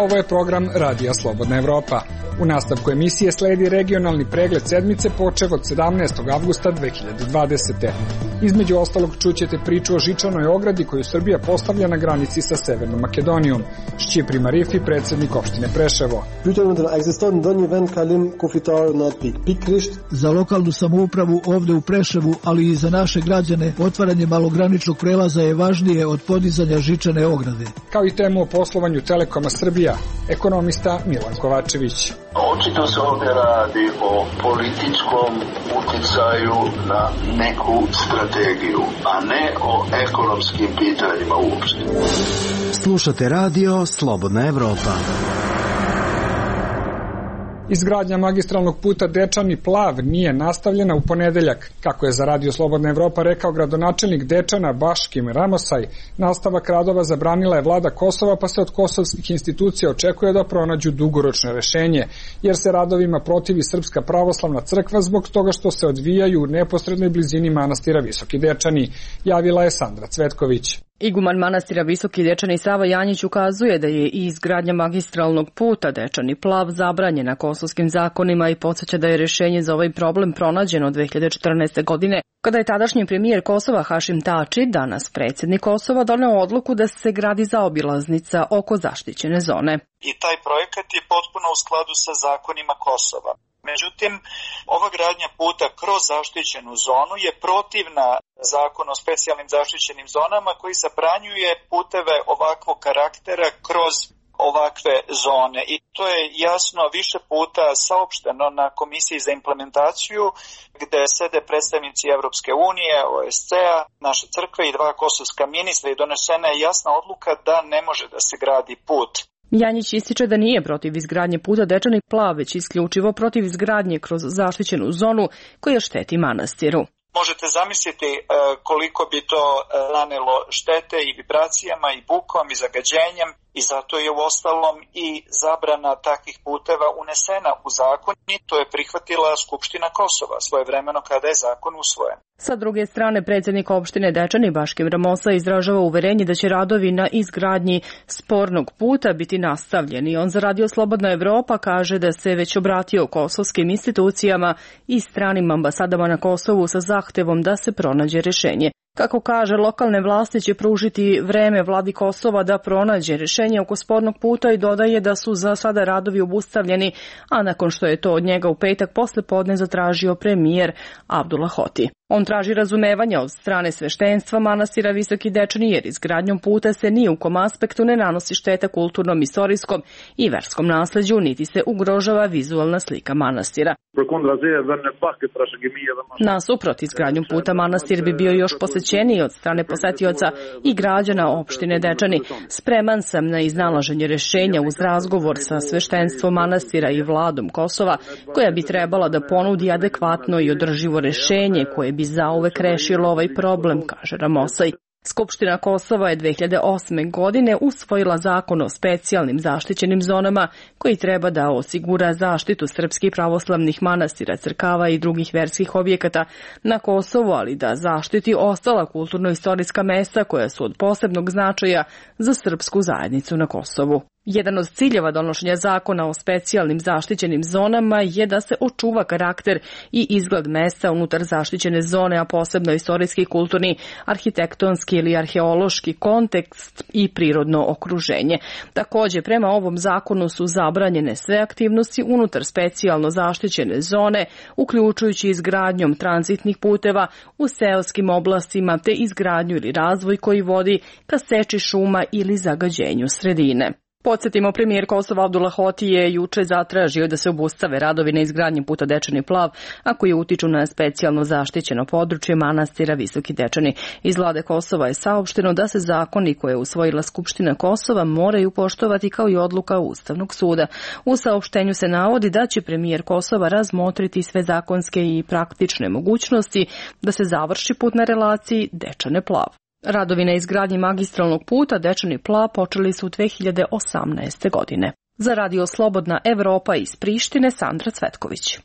Ovo je program Radija Slobodna Evropa. U nastavku emisije sledi regionalni pregled sedmice počev od 17. avgusta 2020. Između ostalog čućete priču o žičanoj ogradi koju Srbija postavlja na granici sa Severnom Makedonijom. Šćipri Marifi, predsednik opštine Preševo. Za lokalnu samoupravu ovde u Preševu, ali i za naše građane, otvaranje malograničnog prelaza je važnije od podizanja žičane ograde. Kao i temu o poslovanju Telekoma Srbija, ekonomista Milan Kovačević. Očito se ovdje radi o političkom uticaju na neku strategiju, a ne o ekonomskim pitanjima uopšte. Slušate radio Slobodna Evropa. Izgradnja magistralnog puta Dečani-Plav nije nastavljena u ponedeljak. Kako je za Radio Slobodna Evropa rekao gradonačelnik Dečana Baškim Ramosaj, nastavak radova zabranila je vlada Kosova, pa se od kosovskih institucija očekuje da pronađu dugoročno rešenje, jer se radovima protivi Srpska pravoslavna crkva zbog toga što se odvijaju u neposrednoj blizini manastira Visoki Dečani, javila je Sandra Cvetković. Iguman manastira Visoki Dečani Sava Janjić ukazuje da je i izgradnja magistralnog puta Dečani-Plav zabranjena kosovskim zakonima i podsjeća da je rešenje za ovaj problem pronađeno 2014. godine, kada je tadašnji premijer Kosova Hašim Tači, danas predsjednik Kosova, doneo odluku da se gradi zaobilaznica oko zaštićene zone. I taj projekat je potpuno u skladu sa zakonima Kosova. Međutim, ova gradnja puta kroz zaštićenu zonu je protivna zakonu o specijalnim zaštićenim zonama koji zabranjuje puteve ovakvog karaktera kroz ovakve zone. I to je jasno više puta saopšteno na Komisiji za implementaciju gde sede predstavnici Evropske unije, OSCE-a, naše crkve i dva kosovska ministra i donesena je jasna odluka da ne može da se gradi put. Janjić ističe da nije protiv izgradnje puta Dečani-Plav, već isključivo protiv izgradnje kroz zaštićenu zonu koja šteti manastiru. Možete zamisliti koliko bi to nanelo štete i vibracijama i bukom i zagađenjem i zato je u ostalom i zabrana takvih puteva unesena u zakon i to je prihvatila Skupština Kosova svojevremeno kada je zakon usvojen. Sa druge strane, predsjednik opštine Dečani Baškim Ramosa izražava uverenje da će radovi na izgradnji spornog puta biti nastavljeni. On za Radio Slobodna Evropa kaže da se već obratio kosovskim institucijama i stranim ambasadama na Kosovu sa zahtevom da se pronađe rešenje. Kako kaže, lokalne vlasti će pružiti vreme vladi Kosova da pronađe rešenje oko spornog puta i dodaje da su za sada radovi obustavljeni, a nakon što je to od njega u petak posle podne zatražio premijer Abdullah Hoti. On traži razumevanja od strane sveštenstva manastira Visoki Dečani jer izgradnjom puta se ni u kom aspektu ne nanosi šteta kulturnom, istorijskom i verskom nasleđu, niti se ugrožava vizualna slika manastira. Nasuprot, izgradnjom puta manastir bi bio još posećeniji od strane posetioca i građana opštine Dečani. Spreman sam na iznalaženje rešenja uz razgovor sa sveštenstvom manastira i vladom Kosova, koja bi trebala da ponudi adekvatno i održivo rešenje koje bi zauvek rešilo ovaj problem, kaže Ramosaj. Skupština Kosova je 2008. godine usvojila zakon o specijalnim zaštićenim zonama koji treba da osigura zaštitu srpskih pravoslavnih manastira, crkava i drugih verskih objekata na Kosovu, ali da zaštiti ostala kulturno-istorijska mesta koja su od posebnog značaja za srpsku zajednicu na Kosovu. Jedan od ciljeva donošenja zakona o specijalnim zaštićenim zonama je da se očuva karakter i izgled mesta unutar zaštićene zone, a posebno istorijski, kulturni, arhitektonski ili arheološki kontekst i prirodno okruženje. Takođe, prema ovom zakonu su zabranjene sve aktivnosti unutar specijalno zaštićene zone, uključujući izgradnjom tranzitnih puteva u seoskim oblastima te izgradnju ili razvoj koji vodi ka seči šuma ili zagađenju sredine. Podsjetimo, premijer Kosova Abdullah Hoti je juče zatražio da se obustave radovi na izgradnji puta Dečani-Plav, a koji utiču na specijalno zaštićeno područje manastira Visoki Dečani. Iz vlade Kosova je saopšteno da se zakoni koje je usvojila Skupština Kosova moraju poštovati kao i odluka Ustavnog suda. U saopštenju se navodi da će premijer Kosova razmotriti sve zakonske i praktične mogućnosti da se završi put na relaciji Dečane-Plav. Radovi na izgradnji magistralnog puta Dečani-Plav počeli su 2018. godine. Za Radio Slobodna Evropa iz Prištine, Sandra Cvetković.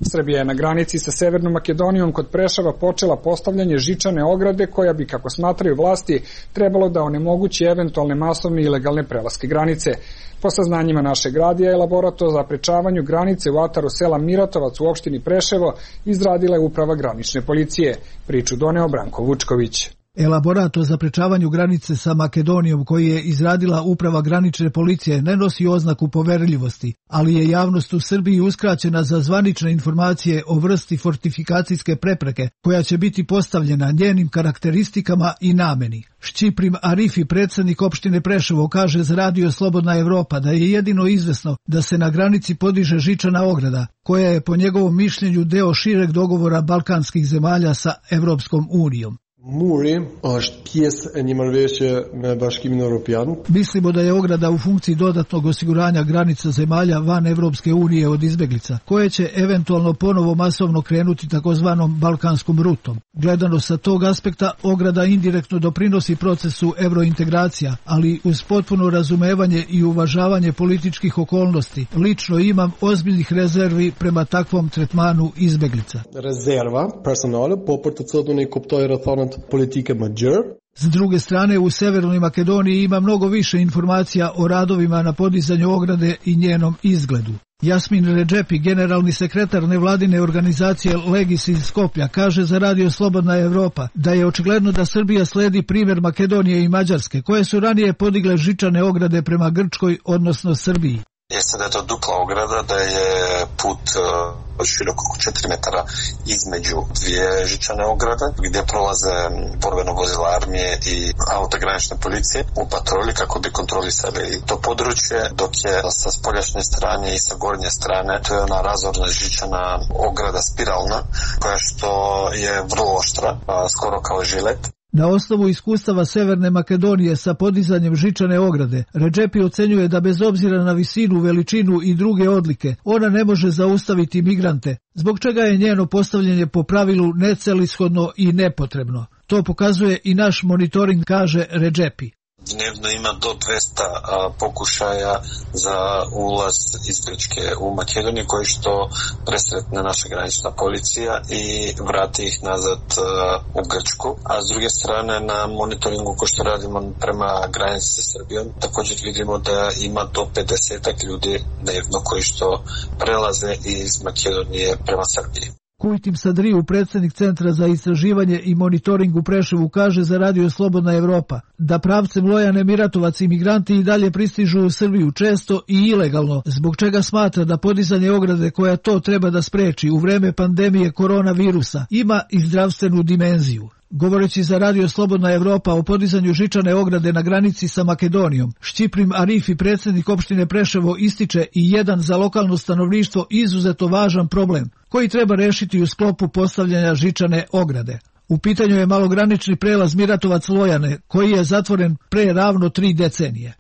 Srbija je na granici sa Severnom Makedonijom kod Preševa počela postavljanje žičane ograde koja bi, kako smatraju vlasti, trebalo da onemogući eventualne masovne ilegalne prelaske granice. Po saznanjima našeg radija, elaborat o zaprečavanju granice u ataru sela Miratovac u opštini Preševo izradila je uprava granične policije. Priču doneo Branko Vučković. Elaborat o zaprečavanju granice sa Makedonijom koji je izradila uprava granične policije ne nosi oznaku poverljivosti, ali je javnost u Srbiji uskraćena za zvanične informacije o vrsti fortifikacijske prepreke koja će biti postavljena, njenim karakteristikama i nameni. Šćiprim Arifi, predsjednik opštine Preševo, kaže za Radio Slobodna Evropa da je jedino izvesno da se na granici podiže žičana ograda, koja je po njegovom mišljenju deo šireg dogovora balkanskih zemalja sa Evropskom unijom. Muri është pjesë e një marrëveshje me Bashkimin Evropian. Mislimo da je ograda u funkciji dodatnog osiguranja granica zemalja van Evropske unije od izbeglica, koje će eventualno ponovo masovno krenuti takozvanom balkanskom rutom. Gledano sa tog aspekta, ograda indirektno doprinosi procesu evrointegracija, ali uz potpuno razumevanje i uvažavanje političkih okolnosti, lično imam ozbiljnih rezervi prema takvom tretmanu izbeglica. Rezerva personale, po për të cilët unë i kuptoj rrethonat politike më gjerë. S druge strane, u Severnoj Makedoniji ima mnogo više informacija o radovima na podizanju ograde i njenom izgledu. Jasmin Redžepi, generalni sekretar nevladine organizacije Legis iz Skoplja, kaže za Radio Slobodna Evropa da je očigledno da Srbija sledi primjer Makedonije i Mađarske, koje su ranije podigle žičane ograde prema Grčkoj, odnosno Srbiji. Jeste da je to dupla ograda, da je put širok oko 4 metara između dvije žičane ograde, gdje prolaze borbeno vozila armije i auto granične policije u patrolji kako bi kontrolisali to područje, dok je sa spoljašnje strane i sa gornje strane to je ona razorna žičana ograda spiralna, koja što je vrlo oštra, skoro kao žilet. Na osnovu iskustava Severne Makedonije sa podizanjem žičane ograde, Redžepi ocenjuje da bez obzira na visinu, veličinu i druge odlike, ona ne može zaustaviti migrante, zbog čega je njeno postavljanje po pravilu necelishodno i nepotrebno. To pokazuje i naš monitoring, kaže Redžepi. Dnevno ima do 200 pokušaja za ulaz iz Grčke u Makedoniju, koji što presretne naša granična policija i vrati ih nazad u Grčku. A s druge strane, na monitoringu ko što radimo prema granici sa Srbijom, također vidimo da ima do 50 ljudi dnevno koji što prelaze iz Makedonije prema Srbiji. Kujtim Sadriju, predsjednik Centra za istraživanje i monitoring u Preševu, kaže za Radio Slobodna Evropa da pravcem Lojane Miratovac imigranti i dalje pristižu u Srbiju često i ilegalno, zbog čega smatra da podizanje ograde koja to treba da spreči u vreme pandemije koronavirusa ima i zdravstvenu dimenziju. Govoreći za Radio Slobodna Evropa o podizanju žičane ograde na granici sa Makedonijom, Šćiprim Arifi, predsjednik opštine Preševo, ističe i jedan za lokalno stanovništvo izuzetno važan problem, koji treba rešiti u sklopu postavljanja žičane ograde. U pitanju je malogranični prelaz Miratovac-Lojane, koji je zatvoren pre ravno 3 decenije.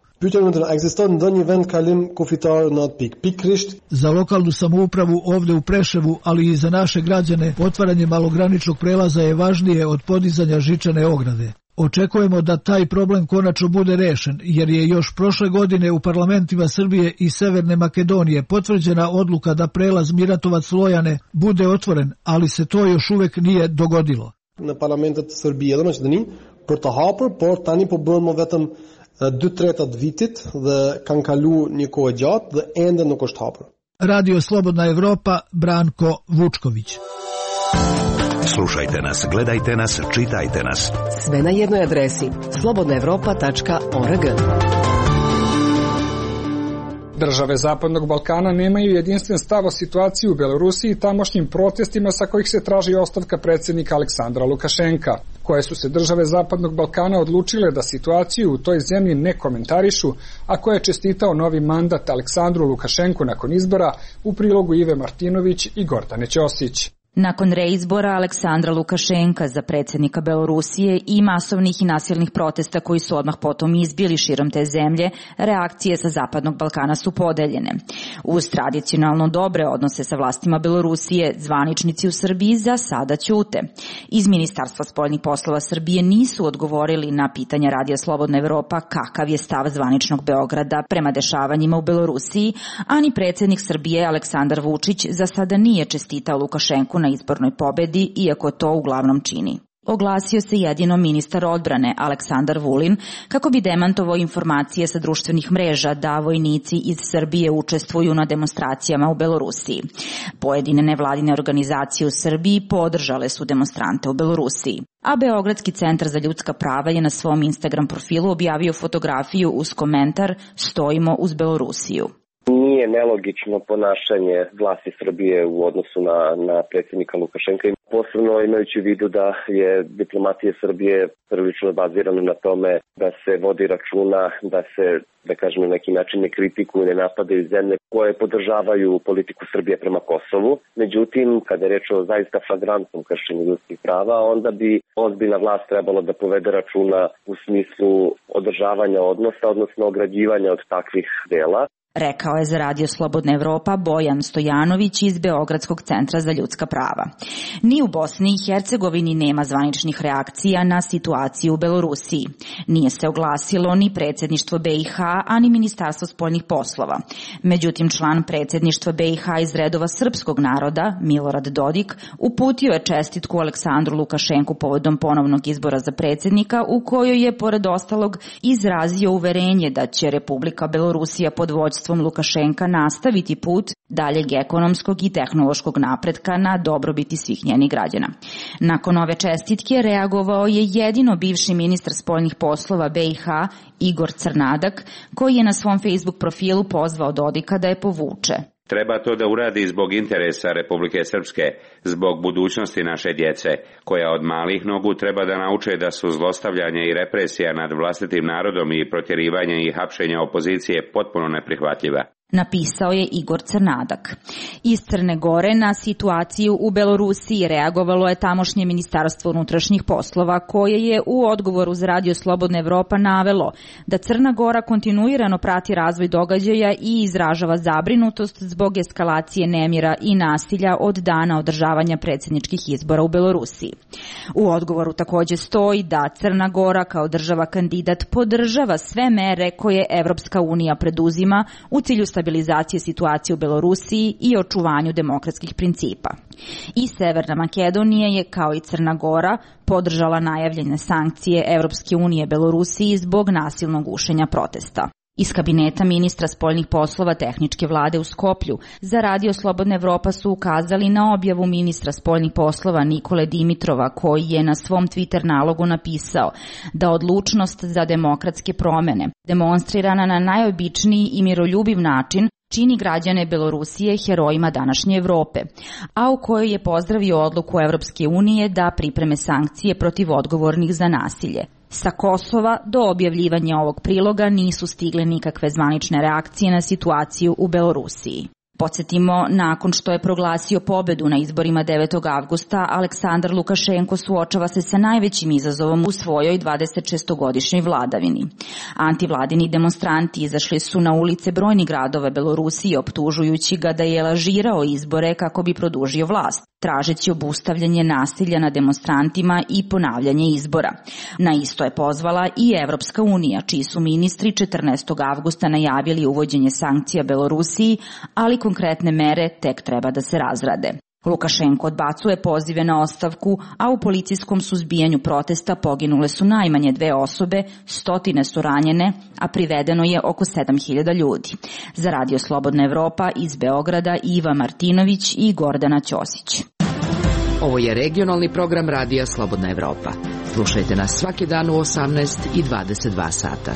Za lokalnu samoupravu ovde u Preševu, ali i za naše građane, otvaranje malograničnog prelaza je važnije od podizanja žičane ograde. Očekujemo da taj problem konačno bude rešen, jer je još prošle godine u parlamentima Srbije i Severne Makedonije potvrđena odluka da prelaz Miratovac-Lojane bude otvoren, ali se to još uvek nije dogodilo. Na parlamentet Srbije edhe Maqedoni për të hapur, por tani po bëhen vetëm 2/3 vitit dhe kanë kalu një kohë gjatë dhe ende nuk është hapur. Radio Slobodna Evropa, Branko Vučković. Slušajte nas, gledajte nas, čitajte nas. Sve na jednoj adresi slobodnaevropa.org. Države Zapadnog Balkana nemaju jedinstven stav o situaciji u Belorusiji i tamošnjim protestima sa kojih se traži ostavka predsjednika Aleksandra Lukašenka. Koje su se države Zapadnog Balkana odlučile da situaciju u toj zemlji ne komentarišu, a koje je čestitao novi mandat Aleksandru Lukašenku nakon izbora, u prilogu Ive Martinović i Gordane Ćosić. Nakon reizbora Aleksandra Lukašenka za predsjednika Belorusije i masovnih i nasilnih protesta koji su odmah potom izbili širom te zemlje, reakcije sa Zapadnog Balkana su podeljene. Uz tradicionalno dobre odnose sa vlastima Belorusije, zvaničnici u Srbiji za sada ćute. Iz Ministarstva spoljnih poslova Srbije nisu odgovorili na pitanja Radija Slobodna Evropa kakav je stav zvaničnog Beograda prema dešavanjima u Belorusiji, a ni predsjednik Srbije Aleksandar Vučić za sada nije čestitao Lukašenku na izbornoj pobedi, iako to uglavnom čini. Oglasio se jedino ministar odbrane Aleksandar Vulin kako bi demantovao informacije sa društvenih mreža da vojnici iz Srbije učestvuju na demonstracijama u Belorusiji. Pojedine nevladine organizacije u Srbiji podržale su demonstrante u Belorusiji. A Beogradski centar za ljudska prava je na svom Instagram profilu objavio fotografiju uz komentar "Stojimo uz Belorusiju". Nije nelogično ponašanje vlasti Srbije u odnosu na predsjednika Lukašenka, posebno imajući u vidu da je diplomatija Srbije prilično bazirana na tome da se vodi računa, da se, da kažem, na neki način ne kritikuju, ne napadaju zemlje koje podržavaju politiku Srbije prema Kosovu. Međutim, kada je reč o zaista flagrantnom kršenju ljudskih prava, onda bi ozbiljna vlast trebalo da povede računa u smislu održavanja odnosa, odnosno ograđivanja od takvih dela. Rekao je za Radio Slobodna Evropa Bojan Stojanović iz Beogradskog centra za ljudska prava. Ni u Bosni i Hercegovini nema zvaničnih reakcija na situaciju u Belorusiji. Nije se oglasilo ni predsjedništvo BiH, a ni Ministarstvo spoljnih poslova. Međutim, član predsjedništva BiH iz redova srpskog naroda, Milorad Dodik, uputio je čestitku Aleksandru Lukašenku povodom ponovnog izbora za predsjednika, u kojoj je, pored ostalog, izrazio uverenje da će Republika Belorusija pod vođstvom Lukašenka nastaviti put daljeg ekonomskog i tehnološkog napretka na dobrobiti svih njenih građana. Nakon ove čestitke reagovao je jedino bivši ministar spoljnih poslova BiH Igor Crnadak, koji je na svom Facebook profilu pozvao Dodika da je povuče. Treba to da uradi zbog interesa Republike Srpske, zbog budućnosti naše djece, koja od malih nogu treba da nauče da su zlostavljanje i represija nad vlastitim narodom i protjerivanje i hapšenje opozicije potpuno neprihvatljiva. Napisao je Igor Crnadak. Iz Crne Gore na situaciju u Belorusiji reagovalo je tamošnje Ministarstvo unutrašnjih poslova, koje je u odgovoru za Radio Slobodna Evropa navelo da Crna Gora kontinuirano prati razvoj događaja i izražava zabrinutost zbog eskalacije nemira i nasilja od dana održavanja predsjedničkih izbora u Belorusiji. U odgovoru također stoji da Crna Gora kao država kandidat podržava sve mere koje Evropska unija preduzima u cilju stabilizacije situacije u Belorusiji i očuvanju demokratskih principa. I Severna Makedonija je, kao i Crna Gora, podržala najavljene sankcije Evropske unije Belorusiji zbog nasilnog gušenja protesta. Iz kabineta ministra spoljnih poslova tehničke vlade u Skoplju za Radio Slobodna Evropa su ukazali na objavu ministra spoljnih poslova Nikole Dimitrova, koji je na svom Twitter nalogu napisao da odlučnost za demokratske promene, demonstrirana na najobičniji i miroljubiv način, čini građane Belorusije herojima današnje Evrope, a u kojoj je pozdravio odluku Evropske unije da pripreme sankcije protiv odgovornih za nasilje. Sa Kosova do objavljivanja ovog priloga nisu stigle nikakve zvanične reakcije na situaciju u Belorusiji. Podsjetimo, nakon što je proglasio pobedu na izborima 9. avgusta, Aleksandar Lukašenko suočava se sa najvećim izazovom u svojoj 26-godišnjoj vladavini. Antivladini demonstranti izašli su na ulice brojnih gradova Belorusije, optužujući ga da je lažirao izbore kako bi produžio vlast, tražeći obustavljanje nasilja na demonstrantima i ponavljanje izbora. Na isto je pozvala i Evropska unija, čiji su ministri 14. avgusta najavili uvođenje sankcija Belorusiji, ali konkretne mere tek treba da se razrade. Lukašenko odbacuje pozive na ostavku, a u policijskom suzbijanju protesta poginule su najmanje 2 osobe, stotine su ranjene, a privedeno je oko 7.000 ljudi. Za Radio Slobodna Evropa iz Beograda Iva Martinović i Gordana Ćosić. Ovo je regionalni program Radija Slobodna Evropa. Slušajte nas svaki dan u 18 i 22 sata.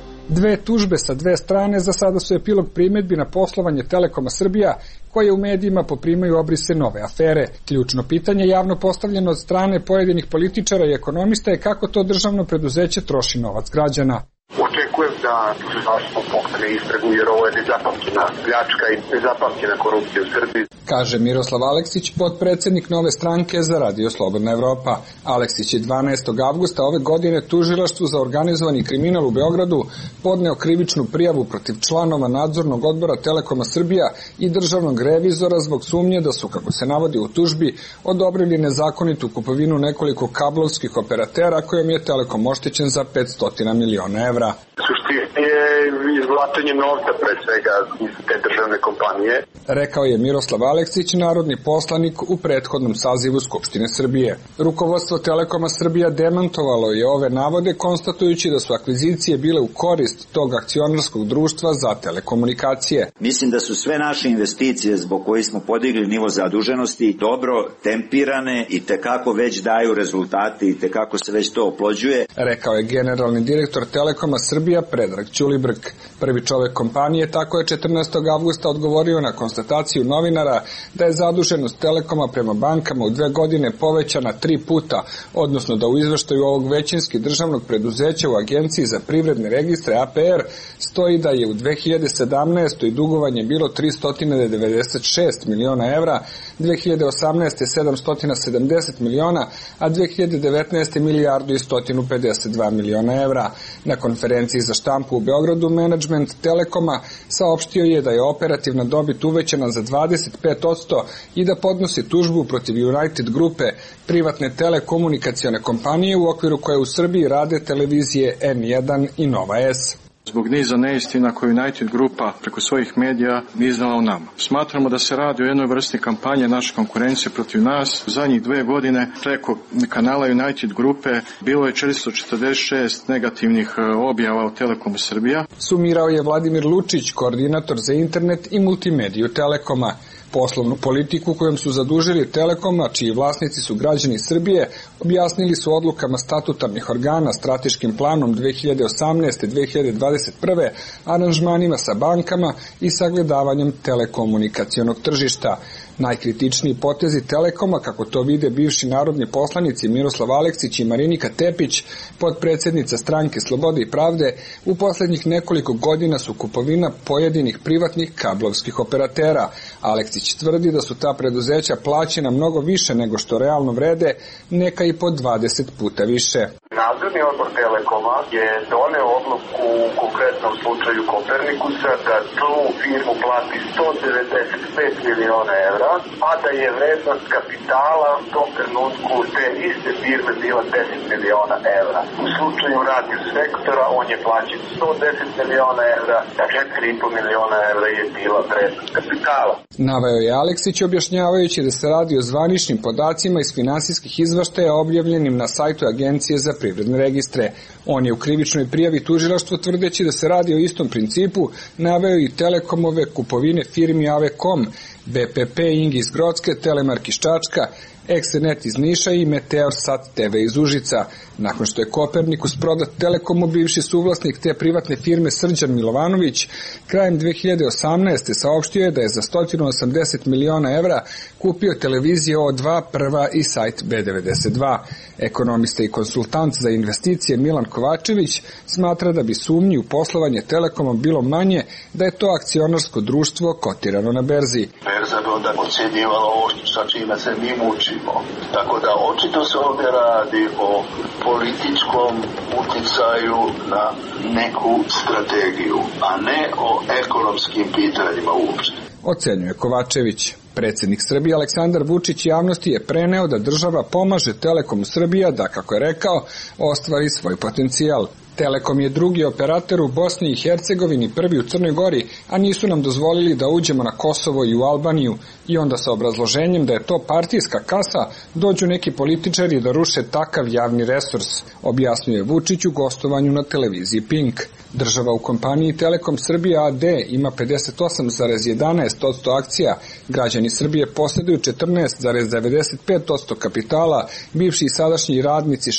2 tužbe sa 2 strane za sada su epilog primjedbi na poslovanje Telekoma Srbija, koje u medijima poprimaju obrise nove afere. Ključno pitanje javno postavljeno od strane pojedinih političara i ekonomista je kako to državno preduzeće troši novac građana. očekujem da tužilaštvo pokrene istragu, jer ovo je nezapamćena pljačka i nezapamćena korupcija u Srbiji. Kaže Miroslav Aleksić, potpredsednik Nove stranke za Radio Slobodna Evropa. Aleksić je 12. avgusta ove godine tužilaštvu za organizovani kriminal u Beogradu podneo krivičnu prijavu protiv članova nadzornog odbora Telekoma Srbija i državnog revizora zbog sumnje da su, kako se navodi u tužbi, odobrili nezakonitu kupovinu nekoliko kablovskih operatera kojom je Telekom oštećen za 500 miliona evra. Suština je izvlačenje novca pre svega iz te državne kompanije. Rekao je Miroslav Aleksić, narodni poslanik u prethodnom sazivu Skupštine Srbije. Rukovodstvo Telekoma Srbija demantovalo je ove navode, konstatujući da su akvizicije bile u korist tog akcionarskog društva za telekomunikacije. Mislim da su sve naše investicije zbog kojih smo podigli nivo zaduženosti dobro tempirane i tekako već daju rezultate i tekako se već to oplođuje. Rekao je generalni direktor Telekoma Srbija Predrag Ćulibrk. Prvi čovek kompanije tako je 14. avgusta odgovorio na konstataciju novinara da je zaduženost Telekoma prema bankama u 2 godine povećana 3 puta, odnosno da u izveštaju ovog većinski državnog preduzeća u Agenciji za privredne registre APR stoji da je u 2017. dugovanje bilo 396 miliona evra, 2018. 770 miliona, a 2019. milijardu i 152 miliona evra. Na konferenciji za štampu u Beogradu menadžment Telekoma saopštio je da je operativna dobit uvećana za 25% i da podnosi tužbu protiv United grupe, privatne telekomunikacione kompanije u okviru koje u Srbiji rade televizije N1 i Nova S. Zbog niza neistina koju United grupa preko svojih medija iznala o nama. Smatramo da se radi o jednoj vrsti kampanje naše konkurencije protiv nas. U zadnjih 2 godine preko kanala United grupe bilo je 446 negativnih objava o Telekomu Srbija. Sumirao je Vladimir Lučić, koordinator za internet i multimediju Telekoma. Poslovnu politiku kojom su zadužili Telekoma, čiji vlasnici su građani Srbije, objasnili su odlukama statutarnih organa, strateškim planom 2018-2021, aranžmanima sa bankama i sagledavanjem telekomunikacionog tržišta. Najkritičniji potezi Telekoma, kako to vide bivši narodni poslanici Miroslav Aleksić i Marinika Tepić, potpredsednica stranke Slobode i pravde, u poslednjih nekoliko godina su kupovina pojedinih privatnih kablovskih operatera. Aleksić tvrdi da su ta preduzeća plaćena mnogo više nego što realno vrede, neka i po 20 puta više. Nadzorni odbor Telekoma je doneo odluku u konkretnom slučaju Kopernikusa da tu firmu plati 195 miliona evra, a da je vrednost kapitala u tom trenutku te iste firme bila 10 miliona evra. U slučaju radio sektora on je plaćen 110 miliona evra, a 4,5 miliona evra je bila vrednost kapitala. Naveo je Aleksić objašnjavajući da se radi o zvaničnim podacima iz finansijskih izveštaja objavljenim na sajtu Agencije za privredne registre. On je u krivičnoj prijavi tužilaštvu tvrdeći da se radi o istom principu naveo i Telekomove kupovine firmi Avekom, BPP Ing iz Grocke, Telemark iz Čačka, Exenet iz Niša i Meteor Sat TV iz Užica. Nakon što je Kopernikus prodat Telekomu, bivši suvlasnik te privatne firme Srđan Milovanović krajem 2018. saopštio je da je za 180 miliona evra kupio televizije O2, Prva i sajt B92. Ekonomista i konsultant za investicije Milan Kovačević smatra da bi sumnji u poslovanje Telekoma bilo manje da je to akcionarsko društvo kotirano na berzi. Berza bi onda ocjenjivala ovo sa čime se mi mučimo. Tako da očito se ovdje radi o političkom uticaju na neku strategiju, a ne o ekonomskim pitanjima uopšte. Ocenjuje Kovačević. Predsjednik Srbije Aleksandar Vučić javnosti je preneo da država pomaže Telekomu Srbija da, kako je rekao, ostvari svoj potencijal. Telekom je drugi operator u Bosni i Hercegovini, prvi u Crnoj Gori, a nisu nam dozvolili da uđemo na Kosovo i u Albaniju, i onda sa obrazloženjem da je to partijska kasa dođu neki političari da ruše takav javni resurs, objasnjuje Vučić u gostovanju na televiziji Pink. Država u kompaniji Telekom Srbija AD ima 58,11% akcija, građani Srbije posjeduju 14,95% kapitala, bivši i sadašnji radnici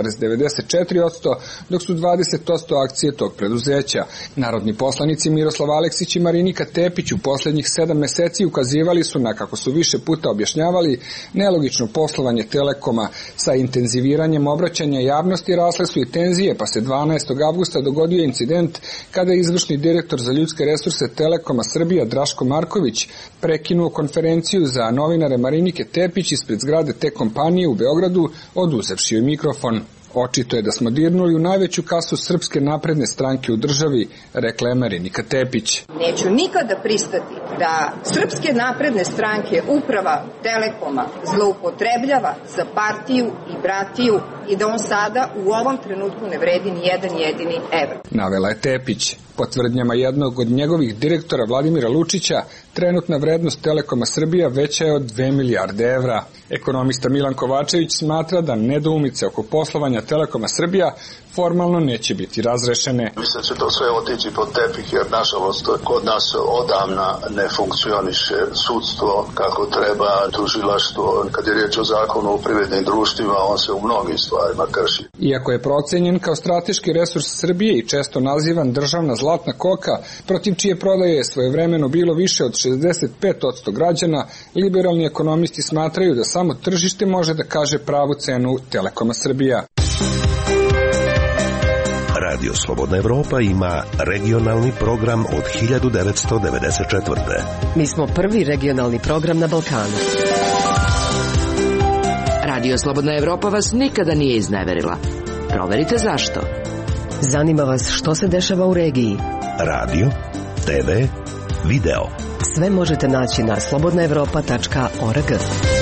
6,94%, dok su 20% akcije tog preduzeća. Narodni poslanici Miroslav Aleksić i Marinika Tepić u poslednjih 7 meseci ukazivali su na, kako su više puta objašnjavali, nelogično poslovanje Telekoma. Sa intenziviranjem obraćanja javnosti rasle su i tenzije, pa se 12. avgusta dogodio incident incident kada je izvršni direktor za ljudske resurse Telekoma Srbija Draško Marković prekinuo konferenciju za novinare Marinike Tepić ispred zgrade te kompanije u Beogradu, oduzevši joj mikrofon. Očito je da smo dirnuli u najveću kasu Srpske napredne stranke u državi, rekla je Marinika Tepić. Neću nikada pristati da Srpske napredne stranke uprava Telekoma zloupotrebljava za partiju i bratiju i da on sada u ovom trenutku ne vredi ni jedan jedini evro. Navela je Tepić. Po tvrdnjama jednog od njegovih direktora Vladimira Lučića, trenutna vrednost Telekoma Srbija veća je od 2 milijarde evra. Ekonomista Milan Kovačević smatra da nedoumice oko poslovanja Telekoma Srbija formalno neće biti razrešene. Mislim da će to sve otići pod tepih jer nažalost kod nas odavna ne funkcioniše sudstvo kako treba, tužilaštvo. Kad je riječ o zakonu o privrednim društvima, on se u mnogim stvarima krši. Iako je procenjen kao strateški resurs Srbije i često nazivan državna zlatna koka, protiv čije prodaje je svojevremeno bilo više od 65% građana, liberalni ekonomisti smatraju da samo tržište može da kaže pravu cenu Telekoma Srbija. Radio Slobodna Evropa ima regionalni program od 1994. Mi smo prvi regionalni program na Balkanu. Radio Slobodna Evropa vas nikada nije izneverila. Proverite zašto. Zanima vas što se dešava u regiji. Radio, TV, video. Sve možete naći na slobodnaevropa.org.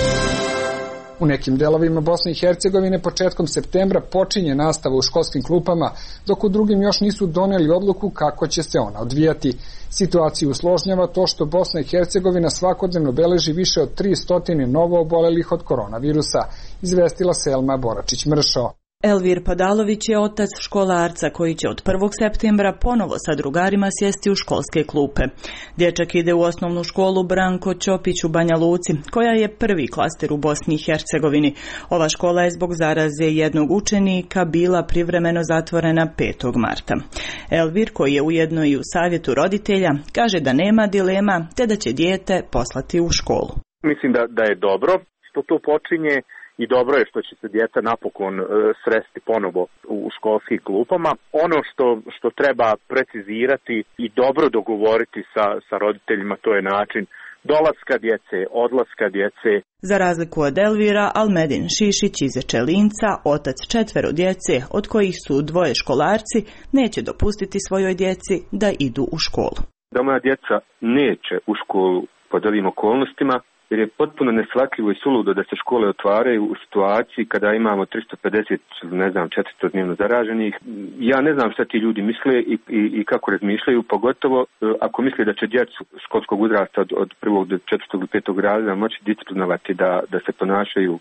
U nekim delovima Bosne i Hercegovine početkom septembra počinje nastava u školskim klupama, dok u drugim još nisu doneli odluku kako će se ona odvijati. Situaciju usložnjava to što Bosna i Hercegovina svakodnevno beleži više od 300 novo obolelih od koronavirusa, izvestila Selma Boračić-Mršo. Elvir Padalović je otac školarca koji će od 1. septembra ponovo sa drugarima sjesti u školske klupe. Dječak ide u osnovnu školu Branko Ćopić u Banja Luci, koja je prvi klaster u Bosni i Hercegovini. Ova škola je zbog zaraze jednog učenika bila privremeno zatvorena 5. marta. Elvir, koji je ujedno i u savjetu roditelja, kaže da nema dilema te da će dijete poslati u školu. Mislim da je dobro što to počinje. I dobro je što će se djeca napokon sresti ponovo u školskih klupama. Ono što treba precizirati i dobro dogovoriti sa roditeljima, to je način dolaska djece, odlaska djece. Za razliku od Elvira, Almedin Šišić iz Čelinca, otac 4 djece, od kojih su 2 školarci, neće dopustiti svojoj djeci da idu u školu. Da moja djeca neće u školu pod ovim okolnostima, jer je potpuno neshvatljivo i suludo da se škole otvaraju u situaciji kada imamo 350, 400-dnevno zaraženih. Ja ne znam šta ti ljudi misle i kako razmišljaju, pogotovo ako misle da će djecu školskog uzrasta od 1. do 4. ili 5. razreda moći disciplinovati da se ponašaju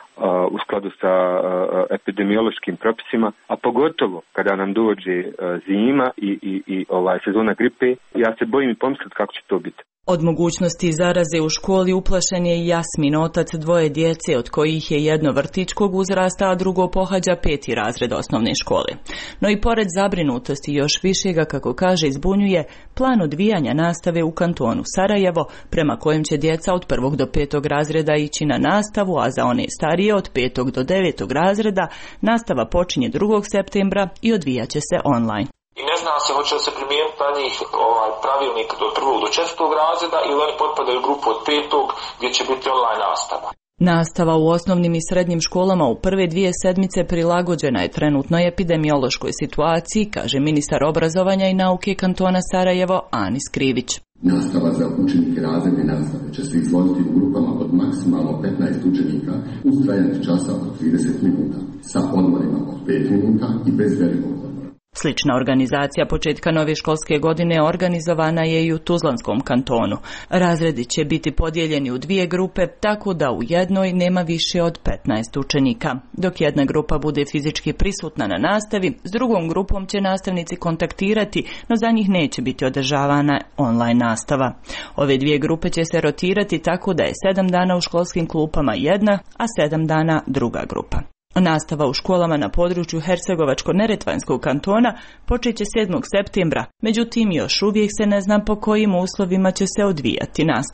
u skladu sa epidemiološkim propisima, a pogotovo kada nam dođe zima i sezona gripe, ja se bojim i pomisliti kako će to biti. Od mogućnosti zaraze u školi uplašen je i Jasmin, otac 2 djece, od kojih je jedno vrtićkog uzrasta, a drugo pohađa 5. razred osnovne škole. No i pored zabrinutosti još više ga, kako kaže, izbunjuje plan odvijanja nastave u kantonu Sarajevo, prema kojem će djeca od 1. do 5. razreda ići na nastavu, a za one starije od 5. do 9. razreda nastava počinje 2. septembra i odvijaće se online. I ne zna se hoće li se primijeniti na njih pravilnik do 1. do 4. razreda ili oni potpadaju u grupu od 5. gdje će biti online nastava. Nastava u osnovnim i srednjim školama u prve 2 sedmice prilagođena je trenutnoj epidemiološkoj situaciji, kaže ministar obrazovanja i nauke kantona Sarajevo Anis Krivić. Nastava za učenike razredne nastave će se izvoditi u grupama od maksimalno 15 učenika uz trajanje časa od 30 minuta, sa odmorima od 5 minuta i bez velikog odmora. Slična organizacija početka nove školske godine organizovana je i u Tuzlanskom kantonu. Razredi će biti podijeljeni u 2 grupe, tako da u jednoj nema više od 15 učenika. Dok jedna grupa bude fizički prisutna na nastavi, s drugom grupom će nastavnici kontaktirati, no za njih neće biti održavana online nastava. Ove 2 grupe će se rotirati tako da je 7 dana u školskim klupama jedna, a 7 dana druga grupa. Nastava u školama na području Hercegovačko-Neretvanskog kantona počeće 7. septembra, međutim još uvijek se ne zna po kojim uslovima će se odvijati nastava.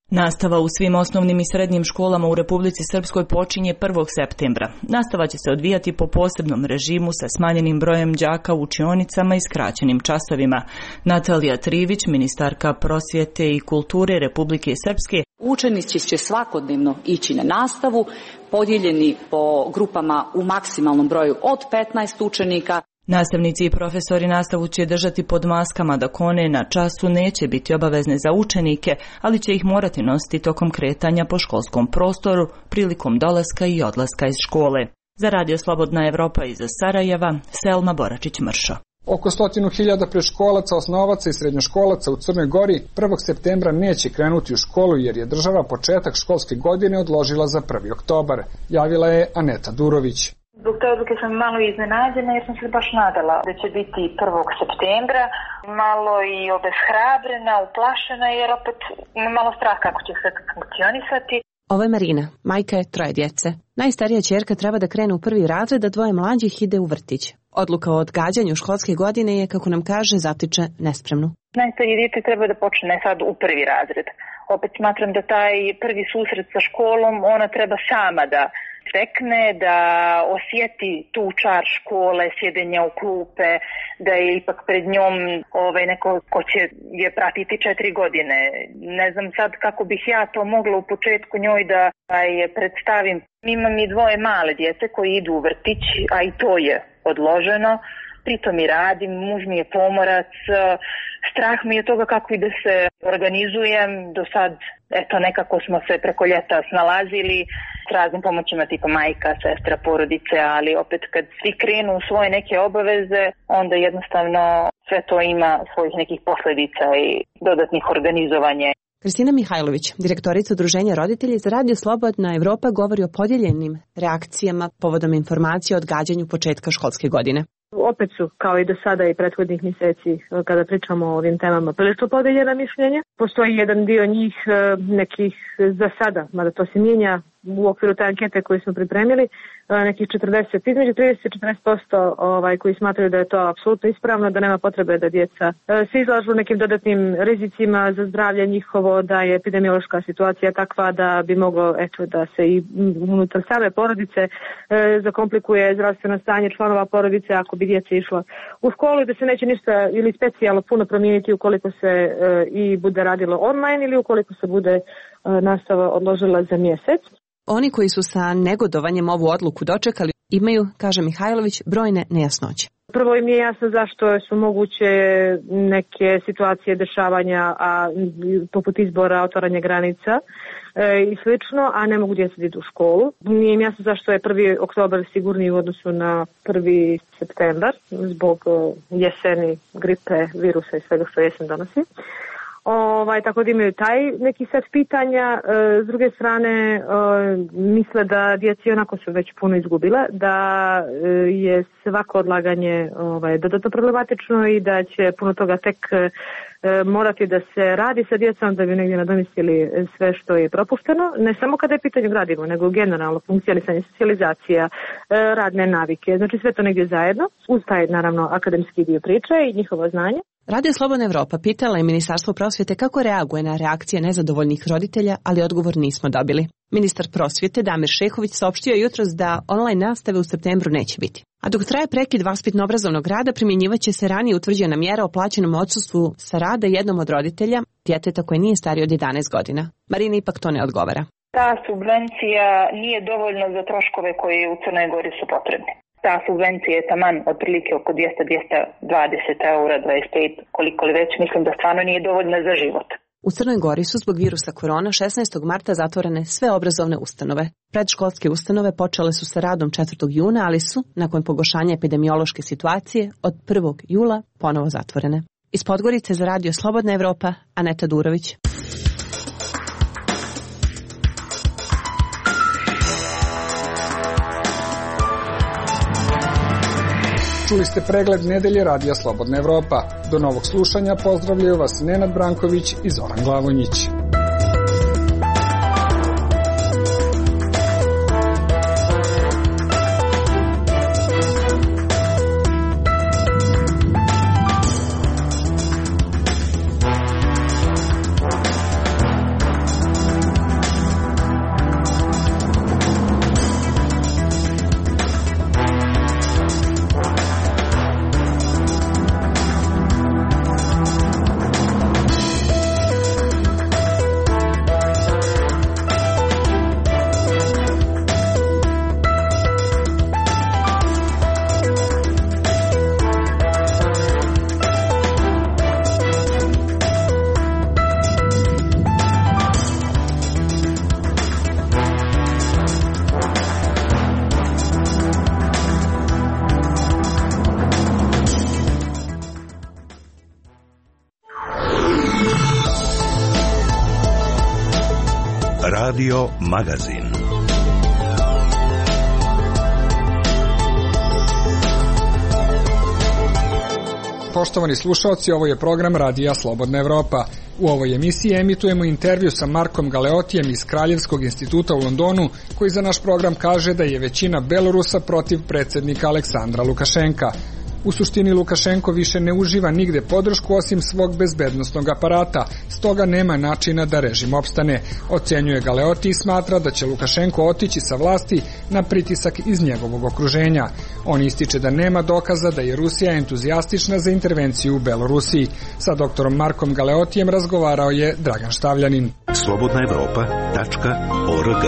Nastava u svim osnovnim i srednjim školama u Republici Srpskoj počinje 1. septembra. Nastava će se odvijati po posebnom režimu sa smanjenim brojem đaka u učionicama i skraćenim časovima. Natalija Trivić, ministarka prosvjete i kulture Republike Srpske. Učenici će svakodnevno ići na nastavu, podijeljeni po grupama u maksimalnom broju od 15 učenika. Nastavnici i profesori nastavu će držati pod maskama dok one na času neće biti obavezne za učenike, ali će ih morati nositi tokom kretanja po školskom prostoru prilikom dolaska i odlaska iz škole. Za Radio Slobodna Evropa iz Sarajeva, Selma Boračić-Mršo. Oko 100.000 predškolaca, osnovaca i srednjoškolaca u Crnoj Gori 1. septembra neće krenuti u školu jer je država početak školske godine odložila za 1. oktobar, javila je Aneta Durović. Zbog te odluke sam malo iznenađena jer sam se baš nadala da će biti 1. septembra, malo i obeshrabrena, uplašena jer opet malo strah kako će sve funkcionisati. Ovo je Marina, majka je 3 djece. Najstarija ćerka treba da krene u 1. razred, a 2 mlađih ide u vrtić. Odluka o odgađanju školske godine je, kako nam kaže, zatiče nespremnu. Najstarije dijete treba da počne sad u 1. razred. Opet smatram da taj prvi susret sa školom ona treba sama da stekne, da osjeti tu čar škole, sjedenja u klupe, da je ipak pred njom neko ko će je pratiti 4 godine. Ne znam sad kako bih ja to mogla u početku njoj da je predstavim. Imam i 2 male djece koji idu u vrtić, a i to je odloženo. Pritom i radim, muž mi je pomorac, strah mi je toga kako i da se organizujem. Do sad, nekako smo se preko ljeta snalazili s raznim pomoćima tipa majka, sestra, porodice, ali opet kad svi krenu u svoje neke obaveze, onda jednostavno sve to ima svojih nekih posljedica i dodatnih organizovanja. Kristina Mihajlović, direktorica Udruženja roditelji za Radio Slobodna Evropa, govori o podijeljenim reakcijama povodom informacije o odgađanju početka školske godine. Opet su, kao i do sada i prethodnih mjeseci, kada pričamo o ovim temama, prilično podijeljena mišljenja. Postoji jedan dio njih, nekih za sada, mada to se mijenja u okviru te ankete koje smo pripremili, nekih 40, između 30 i 40% koji smatraju da je to apsolutno ispravno, da nema potrebe da djeca se izlažu nekim dodatnim rizicima za zdravlje njihovo, da je epidemiološka situacija takva da bi moglo da se i unutar same porodice zakomplikuje zdravstveno stanje članova porodice ako bi djeca išla u školu i da se neće ništa ili specijalno puno promijeniti ukoliko se i bude radilo online ili ukoliko se bude nastava odložila za mjesec. Oni koji su sa negodovanjem ovu odluku dočekali imaju, kaže Mihajlović, brojne nejasnoće. Prvo im je jasno zašto su moguće neke situacije dešavanja, poput izbora, otvaranja granica i slično, a ne mogu djeca da idu u školu. Nije im jasno zašto je 1. oktobar sigurniji u odnosu na 1. septembar zbog jeseni, gripe, virusa i svega što jesen donosi. Tako da imaju taj neki set pitanja. S druge strane, misle da djeci onako su već puno izgubile, da je svako odlaganje dodatno problematično i da će puno toga tek morati da se radi sa djecom da bi negdje nadomjestili sve što je propušteno. Ne samo kada je pitanje gradivo, nego generalno funkcionisanje, socijalizacija, radne navike. Znači sve to negdje zajedno. Uz taj, naravno, akademski dio priče i njihovo znanje. Radio Slobodna Evropa pitala je Ministarstvo prosvjete kako reaguje na reakcije nezadovoljnih roditelja, ali odgovor nismo dobili. Ministar prosvjete Damir Šehović saopštio jutros da online nastave u septembru neće biti. A dok traje prekid vaspitno-obrazovnog rada, primjenjivaće se ranije utvrđena mjera o plaćenom odsustvu sa rada jednom od roditelja, djeteta koje nije starije od 11 godina. Marina ipak to ne odgovara. Ta subvencija nije dovoljna za troškove koji u Crnoj Gori su potrebni. Ta subvencija je taman otprilike oko 200-220 eura, 25, koliko li već, mislim da stvarno nije dovoljna za život. U Crnoj Gori su zbog virusa korona 16. marta zatvorene sve obrazovne ustanove. Predškolske ustanove počele su sa radom 4. juna, ali su, nakon pogoršanja epidemiološke situacije, od 1. jula ponovo zatvorene. Iz Podgorice za Radio Slobodna Evropa, Aneta Durović. Čuli ste pregled nedelje Radija Slobodna Evropa. Do novog slušanja pozdravljaju vas Nenad Branković i Zoran Glavonjić. Radio Magazin. Poštovani slušalci, ovo je program Radija Slobodna Evropa. U ovoj emisiji emitujemo intervju sa Markom Galeotijem iz Kraljevskog instituta u Londonu, koji za naš program kaže da je većina Belorusa protiv predsjednika Aleksandra Lukašenka. U suštini Lukašenko više ne uživa nigde podršku osim svog bezbednostnog aparata, stoga nema načina da režim opstane, ocenjuje Galeoti i smatra da će Lukašenko otići sa vlasti na pritisak iz njegovog okruženja. On ističe da nema dokaza da je Rusija entuzijastična za intervenciju u Belorusiji. Sa doktorom Markom Galeotijem razgovarao je Dragan Štavljanin. slobodnaevropa.org.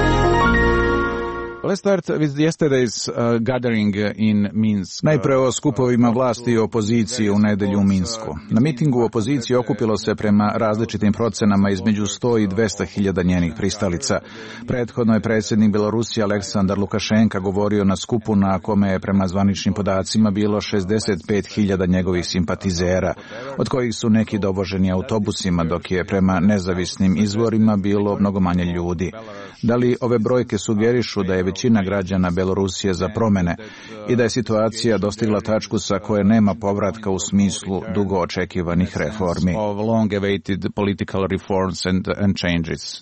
Let's start with yesterday's gathering in Minsk. Najpre o skupovima vlasti i opoziciji u nedelju u Minsku. Na mitingu opoziciji okupilo se prema različitim procenama između 100 i 200 hiljada njenih pristalica. Prethodno je predsjednik Belorusije Aleksandar Lukašenka govorio na skupu na kome je prema zvaničnim podacima bilo 65 hiljada njegovih simpatizera, od kojih su neki dovoženi autobusima, dok je prema nezavisnim izvorima bilo mnogo manje ljudi. Da li ove brojke sugerišu da je većina građana Belorusije za promene i da je situacija dostigla tačku sa koje nema povratka u smislu dugo očekivanih reformi? Long-awaited political reforms and changes.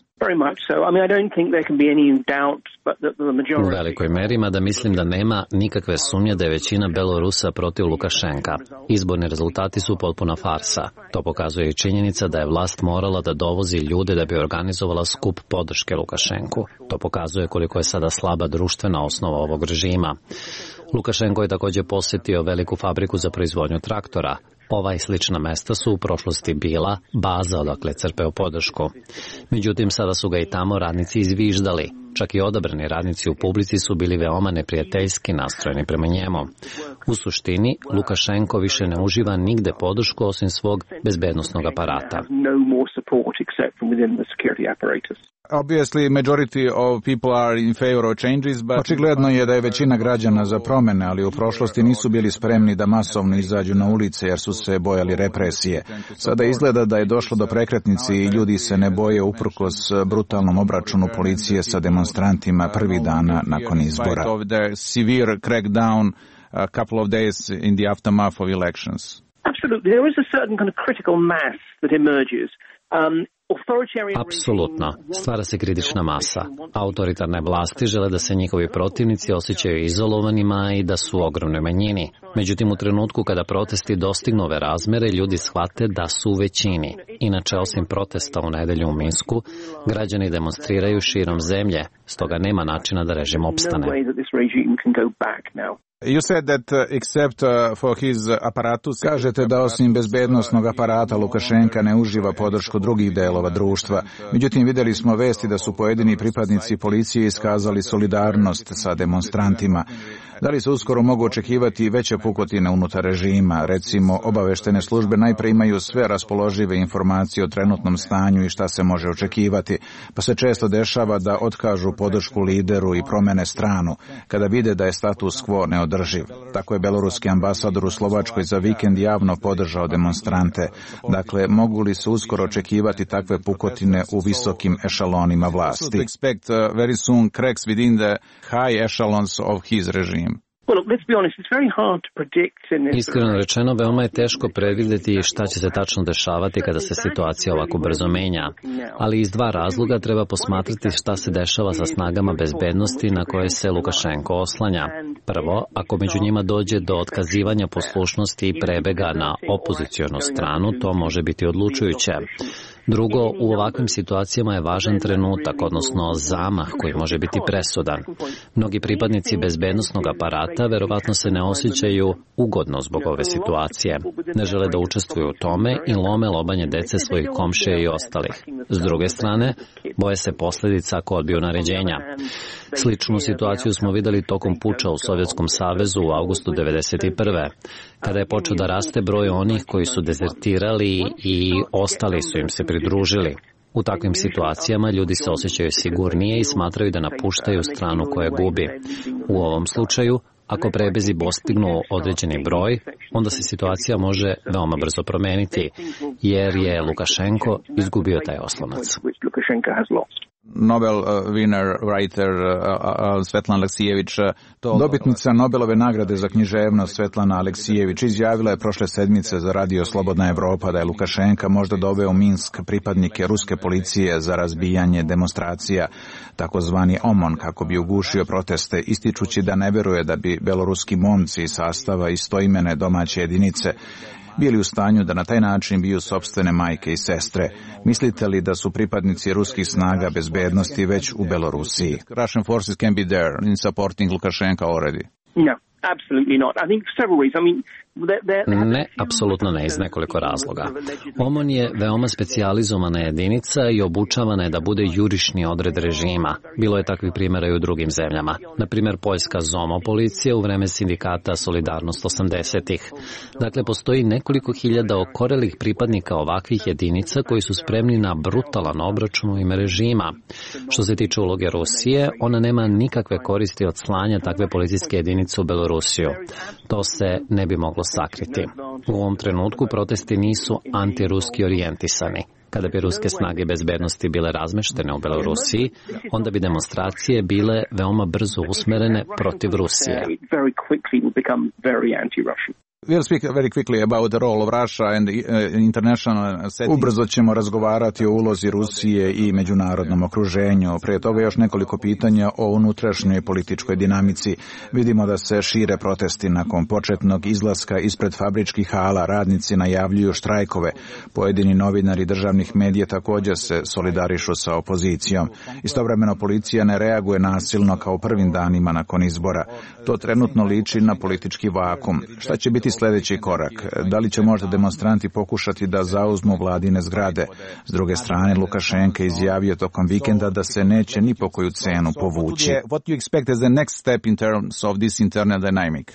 U velikoj meri, mada mislim da nema nikakve sumnje da je većina Belorusa protiv Lukašenka. Izborni rezultati su potpuna farsa. To pokazuje i činjenica da je vlast morala da dovozi ljude da bi organizovala skup podrške Lukašenku. To pokazuje koliko je sada slaba društvena osnova ovog režima. Lukašenko je također posjetio veliku fabriku za proizvodnju traktora. Ova i slična mesta su u prošlosti bila baza odakle crpeo podršku. Međutim, sada su ga i tamo radnici izviždali. Čak i odabrani radnici u publici su bili veoma neprijateljski nastrojeni prema njemu. U suštini, Lukašenko više ne uživa nigde podršku osim svog bezbednosnog aparata. Obviously, majority of people are in favor of changes, but očigledno je da je većina građana za promene, ali u prošlosti nisu bili spremni da masovno izađu na ulice jer su se bojali represije. Sada izgleda da je došlo do prekretnice i ljudi se ne boje uprkos brutalnom obračunu policije sa demonstrantima prvi dana nakon izbora. Severe crackdown a couple of days in the aftermath of elections. Absolutely, there is a certain kind of critical mass that emerges. Apsolutno. Stvara se kritična masa. Autoritarne vlasti žele da se njihovi protivnici osjećaju izolovanima i da su u ogromnoj manjini. Međutim, u trenutku kada protesti dostignu ove razmere, ljudi shvate da su u većini. Inače, osim protesta u nedelju u Minsku, građani demonstriraju širom zemlje, stoga nema načina da režim opstane. You said that except for his apparatus, kažete da osim bezbednosnog aparata Lukašenka ne uživa podršku drugih delova društva. Međutim, vidjeli smo vesti da su pojedini pripadnici policije iskazali solidarnost sa demonstrantima. Da li se uskoro mogu očekivati veće pukotine unutar režima? Recimo, obaveštene službe najpre imaju sve raspoložive informacije o trenutnom stanju i šta se može očekivati, pa se često dešava da otkažu podršku lideru i promene stranu, kada vide da je status quo neodrživ. Tako je beloruski ambasador u Slovačkoj za vikend javno podržao demonstrante. Dakle, mogu li se uskoro očekivati takve pukotine u visokim ešalonima vlasti? Very soon cracks within the high echelons of his regime. Iskreno rečeno, veoma je teško predvidjeti šta će se tačno dešavati kada se situacija ovako brzo menja. Ali iz dva razloga treba posmatrati šta se dešava sa snagama bezbednosti na koje se Lukašenko oslanja. Prvo, ako među njima dođe do otkazivanja poslušnosti i prebega na opozicionu stranu, to može biti odlučujuće. Drugo, u ovakvim situacijama je važan trenutak, odnosno zamah koji može biti presudan. Mnogi pripadnici bezbednosnog aparata verovatno se ne osjećaju ugodno zbog ove situacije. Ne žele da učestvuju u tome i lome lobanje dece svojih komšija i ostalih. S druge strane, boje se posljedica ako odbiju naređenja. Sličnu situaciju smo vidjeli tokom puča u Sovjetskom savezu u avgustu 1991. kada je počeo da raste broj onih koji su dezertirali i ostali su im se pridružili. U takvim situacijama ljudi se osjećaju sigurnije i smatraju da napuštaju stranu koja gubi. U ovom slučaju, ako prebezi dostignu određeni broj, onda se situacija može veoma brzo promeniti, jer je Lukašenko izgubio taj oslonac. Nobel winner writer Svetlana Aleksijević, dobitnica Nobelove nagrade za književnost Svetlana Aleksijević, izjavila je prošle sedmice za Radio Slobodna Evropa da je Lukašenka možda doveo u Minsk pripadnike ruske policije za razbijanje demonstracija, takozvani OMON, kako bi ugušio proteste, ističući da ne veruje da bi beloruski momci iz sastava istoimene domaće jedinice bili u stanju da na taj način biju sopstvene majke i sestre. Mislite li da su pripadnici ruskih snaga bezbednosti već u Belorusiji? Russian forces can be there in supporting Lukashenko already. No, absolutely not. I think for several reasons. I mean, Ne, apsolutno ne, iz nekoliko razloga. OMON je veoma specijalizovana jedinica i obučavana je da bude jurišni odred režima. Bilo je takvih primjera i u drugim zemljama. Na primjer, poljska ZOMO policija u vreme sindikata Solidarnost 80-ih. Dakle, postoji nekoliko hiljada okorelih pripadnika ovakvih jedinica koji su spremni na brutalan obračun u ime režima. Što se tiče uloge Rusije, ona nema nikakve koristi od slanja takve policijske jedinice u Belorusiju. To se ne bi moglo sakriti. U ovom trenutku protesti nisu antiruski orijentisani. Kada bi ruske snage bezbednosti bile razmeštene u Belorusiji, onda bi demonstracije bile veoma brzo usmerene protiv Rusije. We'll speak very quickly about the role of Russia and international setting. Ubrzo ćemo razgovarati o ulozi Rusije i međunarodnom okruženju. Prije toga još nekoliko pitanja o unutrašnjoj političkoj dinamici. Vidimo da se šire protesti nakon početnog izlaska ispred fabričkih hala. Radnici najavljuju štrajkove. Pojedini novinari državnih medija također se solidarišu sa opozicijom. Istovremeno policija ne reaguje nasilno kao prvim danima nakon izbora. To trenutno liči na politički vakum. Šta će biti sljedeći korak? Da li će možda demonstranti pokušati da zauzmu vladine zgrade? S druge strane, Lukašenko je izjavio tokom vikenda da se neće ni po koju cenu povući. What do you expect as the next step in terms of this internal dynamic?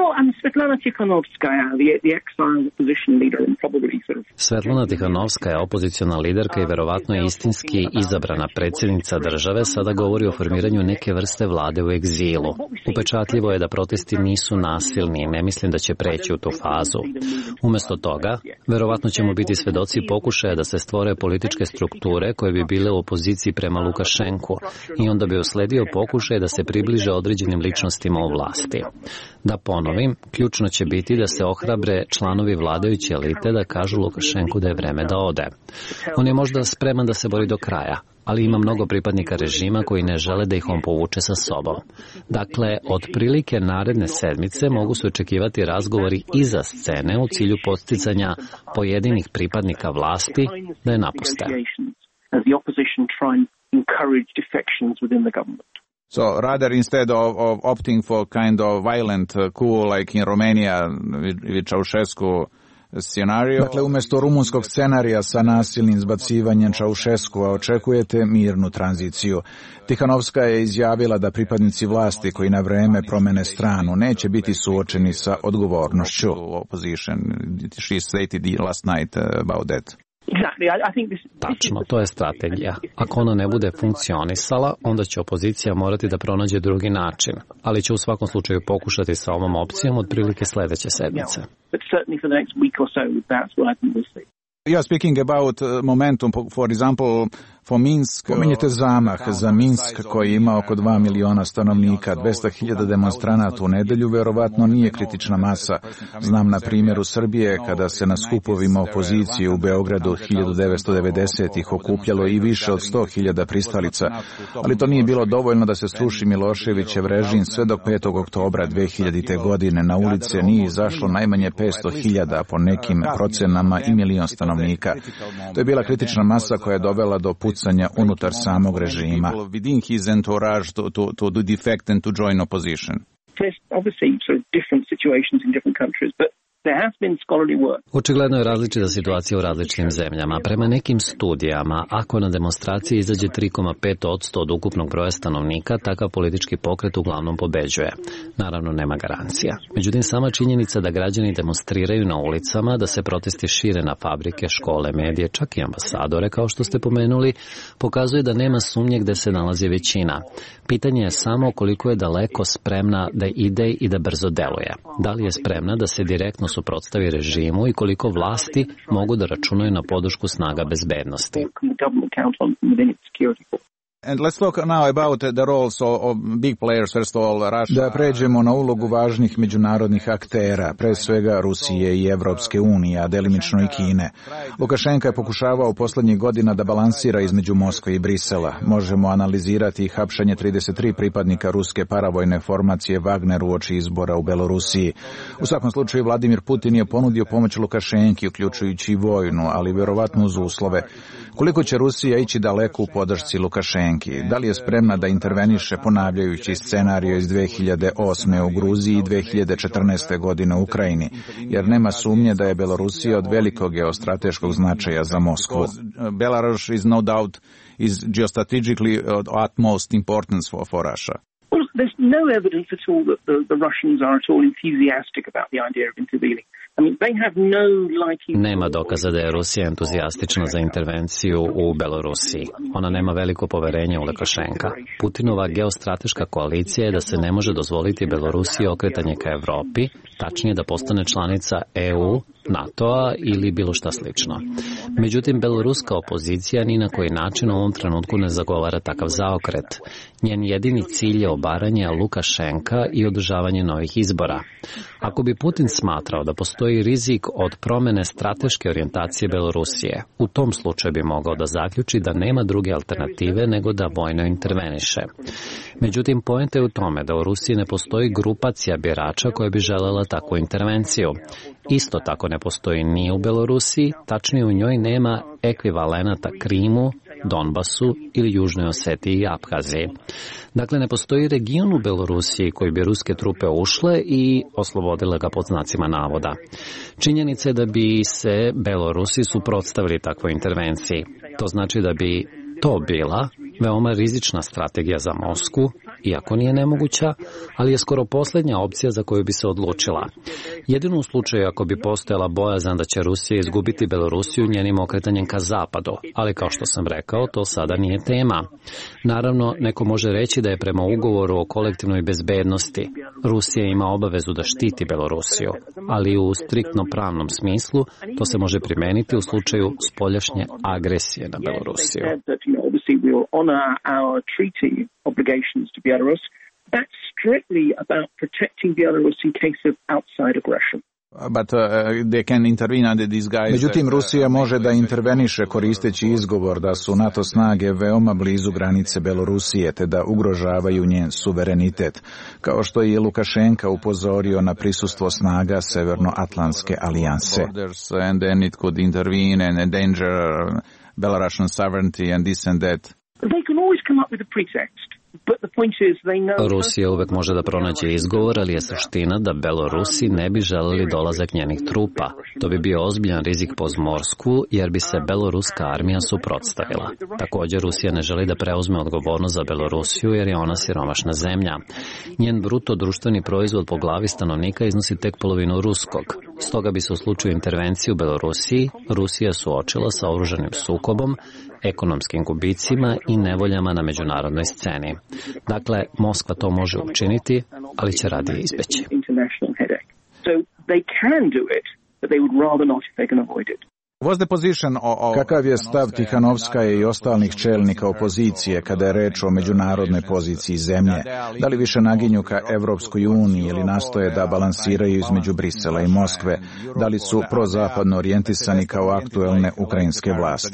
Svetlana Tihanovska je opoziciona liderka i verovatno je istinski izabrana predsjednica države, sada govori o formiranju neke vrste vlade u egzilu. Upečatljivo je da protesti nisu nasilni i ne mislim da će preći u tu fazu. Umjesto toga, verovatno ćemo biti svedoci pokušaja da se stvore političke strukture koje bi bile u opoziciji prema Lukašenku i onda bi usledio pokušaj da se približe određenim ličnostima u vlasti. Da ponovim, ključno će biti da se ohrabre članovi vladajuće elite da kažu Lukašenku da je vreme da ode. On je možda spreman da se bori do kraja, ali ima mnogo pripadnika režima koji ne žele da ih on povuče sa sobom. Dakle, otprilike naredne sedmice mogu se očekivati razgovori iza scene u cilju posticanja pojedinih pripadnika vlasti da je napuste. So rather instead of opting for kind of violent coup like in Romania with Ceausescu scenario. Dakle, umjesto rumunskog scenarija sa nasilnim zbacivanjem Ceausescua očekujete mirnu tranziciju. Tihanovska je izjavila da pripadnici vlasti koji na vreme promene stranu neće biti suočeni sa odgovornošću. Opposition, she stated last night about that. Tačno, to je strategija. Ako ona ne bude funkcionisala, onda će opozicija morati da pronađe drugi način, ali će u svakom slučaju pokušati sa ovom opcijom otprilike sljedeće sedmice. You are speaking about momentum, for example, for Minsk. Pominjete zamah za Minsk koji ima oko 2 miliona stanovnika, 200.000 demonstranata u nedelju, verovatno nije kritična masa. Znam na primjeru Srbije kada se na skupovima opozicije u Beogradu 1990-ih okupljalo i više od 100.000 pristalica, ali to nije bilo dovoljno da se sruši Miloševićev režim. Sve do 5. oktobra 2000. godine na ulice nije izašlo najmanje 500.000, po nekim procenama i milion stanovnika. To je bila kritična masa koja je dovela do pucanja unutar samog režima. Očigledno je različita situacija u različitim zemljama. Prema nekim studijama, ako na demonstracije izađe 3,5% od ukupnog broja stanovnika, takav politički pokret uglavnom pobeđuje. Naravno, nema garancija. Međutim, sama činjenica da građani demonstriraju na ulicama, da se protesti šire na fabrike, škole, medije, čak i ambasadore, kao što ste pomenuli, pokazuje da nema sumnje gde se nalazi većina. Pitanje je samo koliko je daleko spremna da ide i da brzo deluje. Da li je spremna da se direktno suprotstavi režimu i koliko vlasti mogu da računaju na podršku snaga bezbednosti. Da pređemo na ulogu važnih međunarodnih aktera, pre svega Rusije i Evropske unije, a delimično i Kine. Lukašenka je pokušavao poslednjih godina da balansira između Moskve i Brisela. Možemo analizirati hapšenje 33 pripadnika ruske paravojne formacije Wagner uoči izbora u Belorusiji. U svakom slučaju Vladimir Putin je ponudio pomoć Lukašenki, uključujući i vojnu, ali verovatno uz uslove. Koliko će Rusija ići daleko u podršci Lukašenki? Da li je spremna da interveniše ponavljajući scenario iz 2008. u Gruziji i 2014. godine u Ukrajini, jer nema sumnje da je Belorusija od velikog geostrateškog značaja za Moskvu. Belarus is no doubt is geostrategically of utmost importance for Russia. Well, there's no evidence at all that the Russians are at all enthusiastic about the idea of intervening. I mean, they have no liking... Nema dokaza da je Rusija entuzijastična za intervenciju u Belorusiji. Ona nema veliko poverenje u Lukašenka. Putinova geostrateška koalicija je da se ne može dozvoliti Belorusiji okretanje ka Evropi, tačnije da postane članica EU, NATO-a ili bilo šta slično. Međutim, beloruska opozicija ni na koji način u ovom trenutku ne zagovara takav zaokret. Njen jedini cilj je obaranje Lukašenka i održavanje novih izbora. Ako bi Putin smatrao da postoji rizik od promene strateške orijentacije Belorusije, u tom slučaju bi mogao da zaključi da nema druge alternative nego da vojno interveniše. Međutim, poenta je u tome da u Rusiji ne postoji grupacija birača koja bi želela takvu intervenciju. Isto tako ne postoji ni u Belorusiji, tačnije u njoj nema ekvivalenata Krimu, Donbasu ili Južnoj Osetiji i Abhaziji. Dakle, ne postoji region u Belorusiji koji bi ruske trupe ušle i oslobodile ga pod znacima navoda. Činjenica je da bi se Belorusi suprotstavili takvoj intervenciji. To znači da bi to bila veoma rizična strategija za Moskvu, iako nije nemoguća, ali je skoro posljednja opcija za koju bi se odlučila. Jedino u slučaju ako bi postojala bojazan da će Rusija izgubiti Belorusiju njenim okretanjem ka zapadu, ali kao što sam rekao, to sada nije tema. Naravno, neko može reći da je prema ugovoru o kolektivnoj bezbednosti Rusija ima obavezu da štiti Belorusiju, ali u striktno pravnom smislu to se može primeniti u slučaju spoljašnje agresije na Belorusiju. Our treaty obligations to Belarus, that's strictly about protecting Belarus in case of outside aggression. Međutim, Rusija može da interveniše koristeći izgovor da su NATO snage veoma blizu granice Belorusije te da ugrožavaju njen suverenitet, kao što je Lukašenka upozorio na prisustvo snaga Severnoatlantske alijanse. Belarusian sovereignty and this and that. They can always come up with a pretext. Rusija uvek može da pronađe izgovor, ali je suština da Belorusi ne bi želeli dolazak njenih trupa. To bi bio ozbiljan rizik po Moskvu, jer bi se beloruska armija suprotstavila. Također, Rusija ne želi da preuzme odgovornost za Belorusiju, jer je ona siromašna zemlja. Njen bruto društveni proizvod po glavi stanovnika iznosi tek polovinu ruskog. Stoga bi se u slučaju intervencije u Belorusiji Rusija suočila sa oružanim sukobom, ekonomskim gubicima i nevoljama na međunarodnoj sceni. Dakle, Moskva to može učiniti, ali će radije izbeći. Kakav je stav Tihanovskaje i ostalih čelnika opozicije kada je reč o međunarodnoj poziciji zemlje? Da li više naginju ka Evropskoj uniji ili nastoje da balansiraju između Brisela i Moskve? Da li su prozapadno orijentisani kao aktuelne ukrajinske vlasti?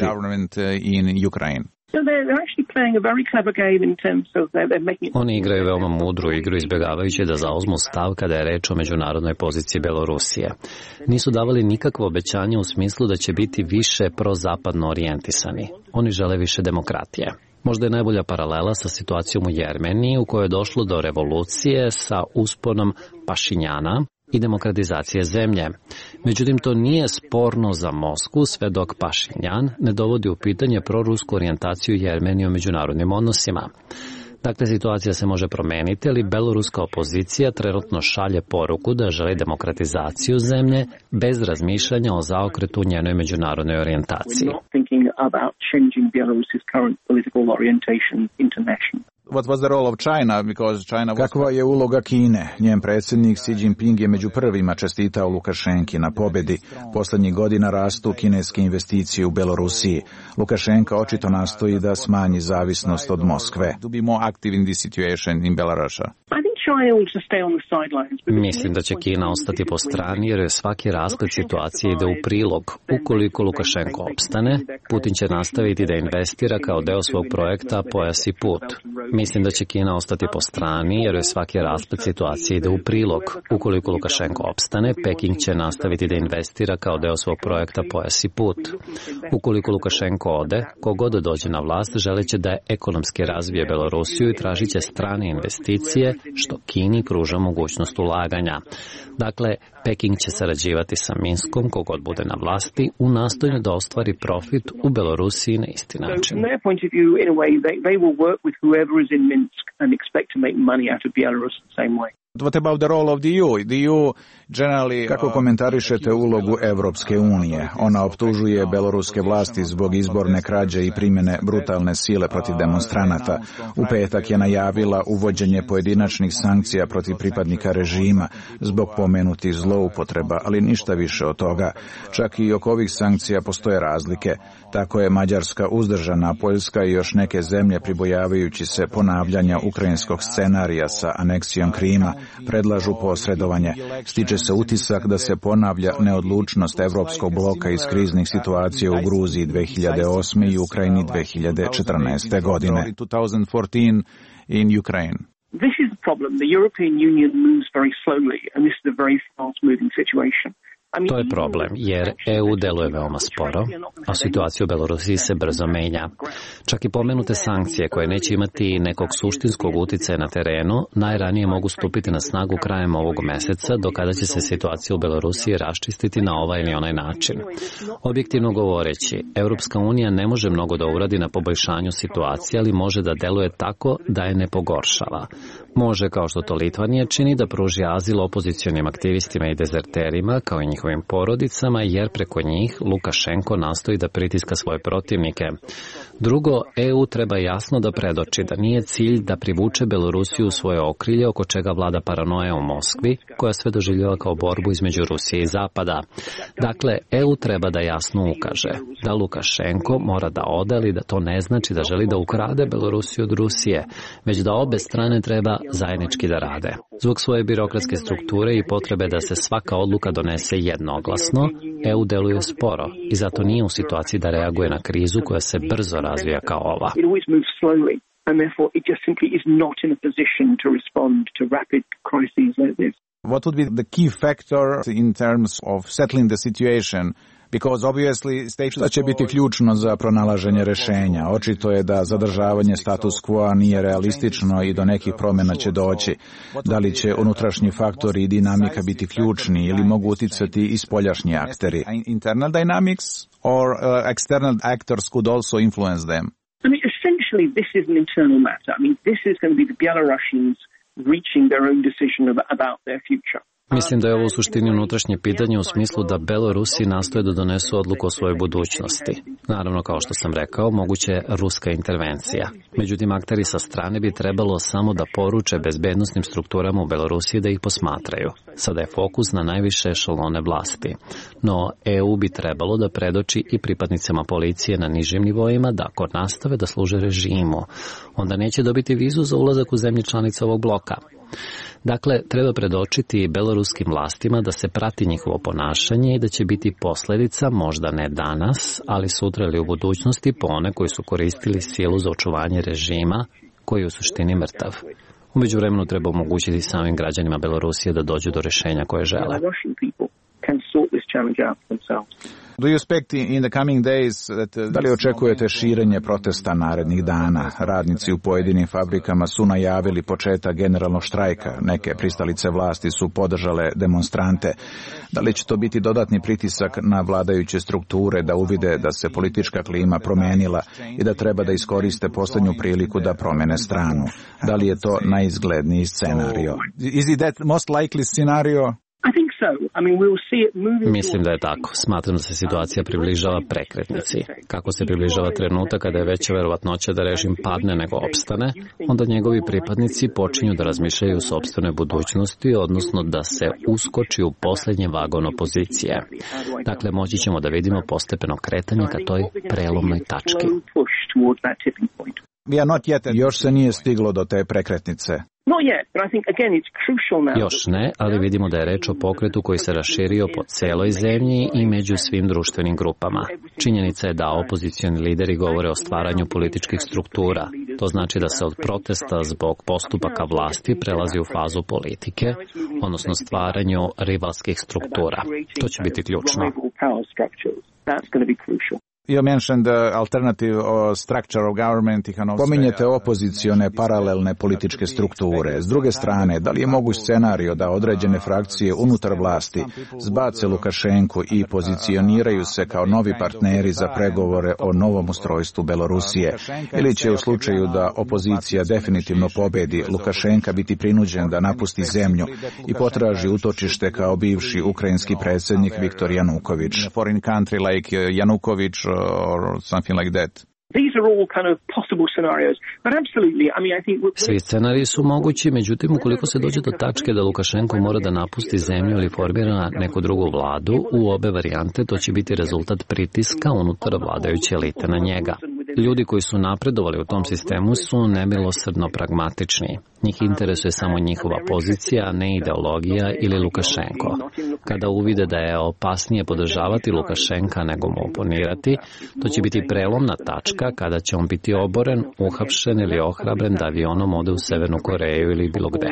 Oni igraju veoma mudru igru izbjegavajući da zauzmu stav kada je reč o međunarodnoj poziciji Belorusije. Nisu davali nikakvo obećanje u smislu da će biti više prozapadno orijentisani. Oni žele više demokratije. Možda je najbolja paralela sa situacijom u Jermeniji u kojoj je došlo do revolucije sa usponom Pašinjana i demokratizacije zemlje. Međutim, to nije sporno za Moskvu sve dok Pašinjan ne dovodi u pitanje prorusku orijentaciju Jermenije u međunarodnim odnosima. Dakle, situacija se može promeniti, ali beloruska opozicija trenutno šalje poruku da želi demokratizaciju zemlje bez razmišljanja o zaokretu u njenoj međunarodnoj orijentaciji. Kakva je uloga Kine? Njen predsjednik Xi Jinping je među prvima čestitao Lukašenki na pobjedi. Posljednjih godina rastu kineske investicije u Belorusiji. Lukašenka očito nastoji da smanji zavisnost od Moskve. Mislim da će Kina ostati po strani jer je svaki rasplet situacije ide u prilog. Ukoliko Lukašenko opstane, Putin će nastaviti da investira kao deo svog projekta Pojas i put. Mislim da će Kina ostati po strani jer je svaki rasplet situacije ide u prilog. Ukoliko Lukašenko opstane, Peking će nastaviti da investira kao deo svog projekta Pojas i put. Ukoliko Lukašenko ode, kogod dođe na vlast želeće da ekonomski razvije Belorusiju i tražit će strane investicije, što Kini pruža mogućnost ulaganja. Dakle, Peking će sarađivati sa Minskom, kogod bude na vlasti, u nastojanju da ostvari profit u Belorusiji na isti način. What about the role of the EU? The EU generally... Kako komentarišete ulogu Evropske unije? Ona optužuje beloruske vlasti zbog izborne krađe i primjene brutalne sile protiv demonstranata. U petak je najavila uvođenje pojedinačnih sankcija protiv pripadnika režima zbog pomenutih zloupotreba, ali ništa više od toga. Čak i oko ovih sankcija postoje razlike. Tako je Mađarska uzdržana, Poljska i još neke zemlje pribojavajući se ponavljanja ukrajinskog scenarija sa aneksijom Krima predlažu posredovanje. Stiče se utisak da se ponavlja neodlučnost evropskog bloka iz kriznih situacija u Gruziji 2008. i Ukrajini 2014. godine. This is the problem. The European Union moves very slowly, and this is a very fast-moving situation. To je problem, jer EU deluje veoma sporo, a situacija u Belorusiji se brzo menja. Čak i pomenute sankcije koje neće imati nekog suštinskog uticaja na terenu, najranije mogu stupiti na snagu krajem ovog meseca, do kada će se situacija u Belorusiji raščistiti na ovaj ili onaj način. Objektivno govoreći, Europska unija ne može mnogo da uradi na poboljšanju situacije, ali može da deluje tako da je ne pogoršava. Može, kao što to Litvanija čini, da pruži azil opozicionim aktivistima i dezerterima, kao i njihovim porodicama, jer preko njih Lukašenko nastoji da pritiska svoje protivnike. Drugo, EU treba jasno da predoči da nije cilj da privuče Belorusiju u svoje okrilje, oko čega vlada paranoja u Moskvi, koja sve doživljava kao borbu između Rusije i Zapada. Dakle, EU treba da jasno ukaže da Lukašenko mora da ode, ali da to ne znači da želi da ukrade Belorusiju od Rusije, već da obe strane treba zajednički da rade. Zbog svoje birokratske strukture i potrebe da se svaka odluka donese jednoglasno, EU deluje sporo i zato nije u situaciji da reaguje na krizu koja se brzo razvija kao ova. What would be the key factor in terms of settling the situation? Šta će biti ključno za pronalaženje rješenja? Očito je da zadržavanje status quo nije realistično i do nekih promjena će doći. Da li će unutrašnji faktori i dinamika biti ključni ili mogu uticati i spoljašnji akteri? Internal dynamics or external actors could also influence them? I mean, essentially this is an internal matter. I mean, this is going to be the Belarusians reaching their own decision about their future. Mislim da je ovo u suštini unutrašnje pitanje u smislu da Belorusi nastoje da donesu odluku o svojoj budućnosti. Naravno, kao što sam rekao, moguće je ruska intervencija. Međutim, akteri sa strane bi trebalo samo da poruče bezbednosnim strukturama u Belorusiji da ih posmatraju. Sada je fokus na najviše ešalone vlasti. No, EU bi trebalo da predoči i pripadnicama policije na nižim nivoima da ako nastave da služe režimu, onda neće dobiti vizu za ulazak u zemlje članice ovog bloka. Dakle, treba predočiti beloruskim vlastima da se prati njihovo ponašanje i da će biti posljedica, možda ne danas, ali sutra ili u budućnosti po one koji su koristili silu za očuvanje režima, koji je u suštini mrtav. U međuvremenu treba omogućiti samim građanima Belorusije da dođu do rješenja koje žele. Do you expect in the coming days da li očekujete širenje protesta narednih dana? Radnici u pojedinim fabrikama su najavili početak generalnog štrajka. Neke pristalice vlasti su podržale demonstrante. Da li će to biti dodatni pritisak na vladajuće strukture da uvide da se politička klima promenila i da treba da iskoriste posljednju priliku da promene stranu? Da li je to najizgledniji scenario? Is it that most likely scenario? I think Mislim da je tako. Smatram da se situacija približava prekretnici. Kako se približava trenutak kada je veća verovatnoća da režim padne nego opstane, onda njegovi pripadnici počinju da razmišljaju o sopstvenoj budućnosti, odnosno da se uskoči u poslednji vagon opozicije. Dakle, moći ćemo da vidimo postepeno kretanje ka toj prelomnoj tački. Još se nije stiglo do te prekretnice. Još ne, ali vidimo da je reč o pokretu koji se raširio po celoj zemlji i među svim društvenim grupama. Činjenica je da opozicioni lideri govore o stvaranju političkih struktura. To znači da se od protesta zbog postupaka vlasti prelazi u fazu politike, odnosno stvaranju rivalskih struktura. To će biti ključno. You mentioned alternative structure of government. Pominjete opozicione paralelne političke strukture. S druge strane, da li je moguć scenario da određene frakcije unutar vlasti zbace Lukašenku i pozicioniraju se kao novi partneri za pregovore o novom ustrojstvu Belorusije? Ili će u slučaju da opozicija definitivno pobedi, Lukašenka biti prinuđen da napusti zemlju i potraži utočište kao bivši ukrajinski predsjednik Viktor Januković? Foreign country like Januković or something like that. Svi scenariji su mogući, međutim, ukoliko se dođe do tačke da Lukašenko mora da napusti zemlju ili formira neku drugu vladu, u obe varijante to će biti rezultat pritiska unutar vladajuće elite na njega. Ljudi koji su napredovali u tom sistemu su nemilosrdno pragmatični. Njih interesuje samo njihova pozicija, a ne ideologija ili Lukašenko. Kada uvide da je opasnije podržavati Lukašenka nego mu oponirati, to će biti prelomna tačka kada će on biti oboren, uhapšen ili ohrabren da avionom ode u Severnu Koreju ili bilo gde.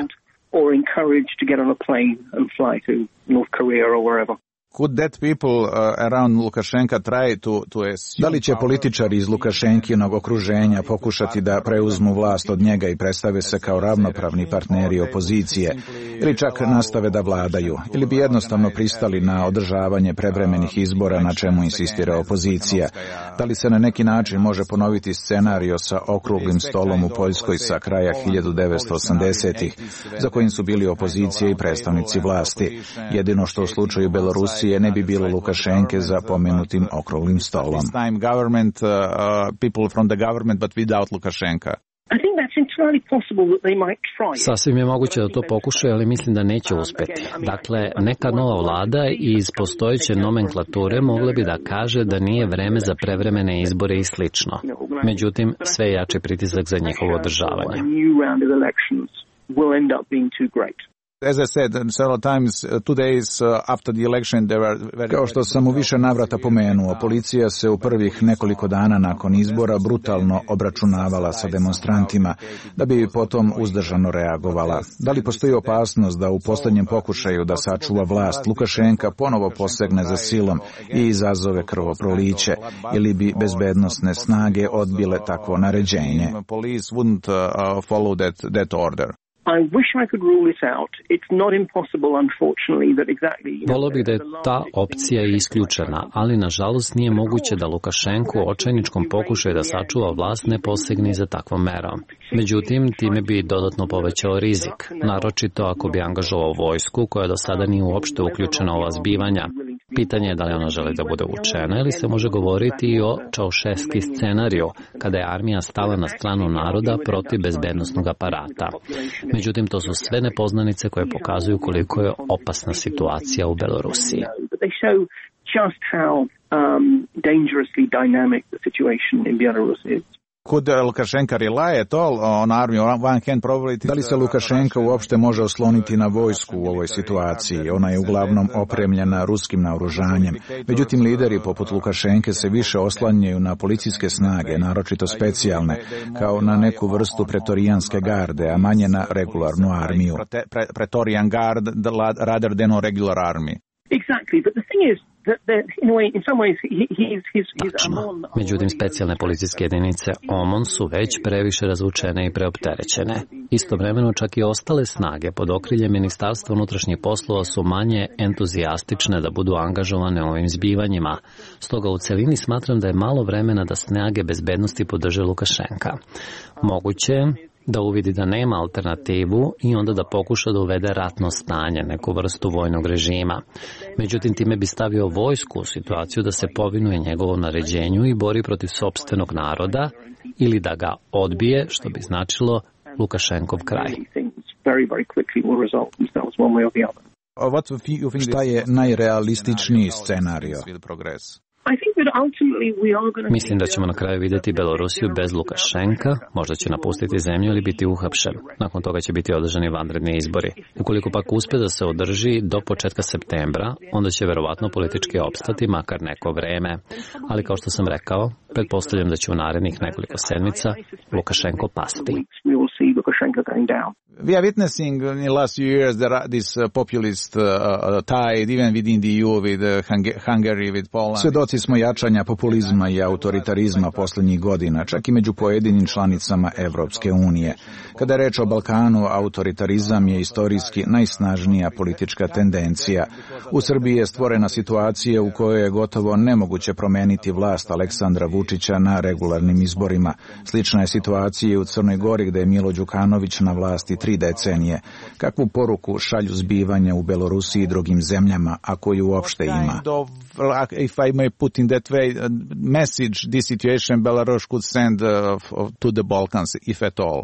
Could that people around Lukashenka try to Da li će političari iz Lukašenkinog okruženja pokušati da preuzmu vlast od njega i predstave se kao ravnopravni partneri opozicije, ili čak nastave da vladaju, ili bi jednostavno pristali na održavanje prevremenih izbora na čemu insistira opozicija? Da li se na neki način može ponoviti scenario sa okruglim stolom u Poljskoj sa kraja 1980-ih, za kojim su bili opozicija i predstavnici vlasti? Jedino što u slučaju Belorusije ne bi bilo Lukašenke za pomenutim okruglim stolom. People from the government, but without Lukashenka. Sasvim je moguće da to pokušaju, ali mislim da neće uspeti. Dakle, neka nova vlada iz postojeće nomenklature mogla bi da kaže da nije vreme za prevremene izbore i slično. Međutim, sve jači pritisak za njihovo održavanje. As I said several times, 2 days after the election, there were... Kao što sam u više navrata pomenuo, policija se u prvih nekoliko dana nakon izbora brutalno obračunavala sa demonstrantima, da bi potom uzdržano reagovala. Da li postoji opasnost da u posljednjem pokušaju da sačuva vlast Lukašenka ponovo posegne za silom i izazove krvoproliće, ili bi bezbednosne snage odbile takvo naređenje? Police wouldn't follow that order. Volio bih da je ta opcija isključena, ali nažalost nije moguće da Lukašenko u očajničkom pokušaju da sačuva vlast ne posegne za takvom merom. Međutim, time bi dodatno povećao rizik, naročito ako bi angažovao vojsku koja do sada nije uopšte uključena u ova zbivanja. Pitanje je da li ona želi da bude vučena ili se može govoriti i o Čaušesku scenariju, kada je armija stala na stranu naroda protiv bezbednosnog aparata. Međutim, to su sve nepoznanice koje pokazuju koliko je opasna situacija u Belorusiji. Could Lukashenko rely at all on army? One can probably... Da li se Lukašenka uopšte može osloniti na vojsku u ovoj situaciji? Ona je uglavnom opremljena ruskim naoružanjem. Međutim, lideri poput Lukašenke se više oslanjaju na policijske snage, naročito specijalne, kao na neku vrstu pretorijanske garde, a manje na regularnu armiju. Praetorian Guard rather than a regular army. Exactly, but the thing is that in some ways he's Međutim, specijalne policijske jedinice OMON su već previše razvučene i preopterećene. Istovremeno čak i ostale snage pod okriljem Ministarstva unutrašnjih poslova su manje entuzijastične da budu angažovane u ovim zbivanjima. Stoga u celini smatram da je malo vremena da snage bezbednosti podrže Lukašenka. Moguće da uvidi da nema alternativu i onda da pokuša da uvede ratno stanje, neku vrstu vojnog režima. Međutim, time bi stavio vojsku u situaciju da se povinuje njegovom naređenju i bori protiv sopstvenog naroda ili da ga odbije, što bi značilo Lukašenkov kraj. Šta je najrealističniji scenario? Mislim da ćemo na kraju vidjeti Belorusiju bez Lukašenka, možda će napustiti zemlju ili biti uhapšen. Nakon toga će biti održani vanredni izbori. Ukoliko pak uspe da se održi do početka septembra, onda će verovatno politički opstati makar neko vreme. Ali kao što sam rekao, pretpostavljam da će u narednih nekoliko sedmica Lukašenko pasti. We are witnessing in the last few years this populist tide even within the EU with Hungary, with Poland. Svedoci smo jačanja populizma i autoritarizma posljednjih godina, čak i među pojedinim članicama Evropske unije. Kada je reč o Balkanu, autoritarizam je istorijski najsnažnija politička tendencija. U Srbiji je stvorena situacija u kojoj je gotovo nemoguće promeniti vlast Aleksandra Vučića na regularnim izborima. Slična je situacija u Crnoj Gori gde je Milo Đukanović na vlasti 3 decenije. Kakvu poruku šalju zbivanja u Belorusiji i drugim zemljama, ako ju uopšte ima? If I may put in that way, message this situation Belarus could send to the Balkans, if at all.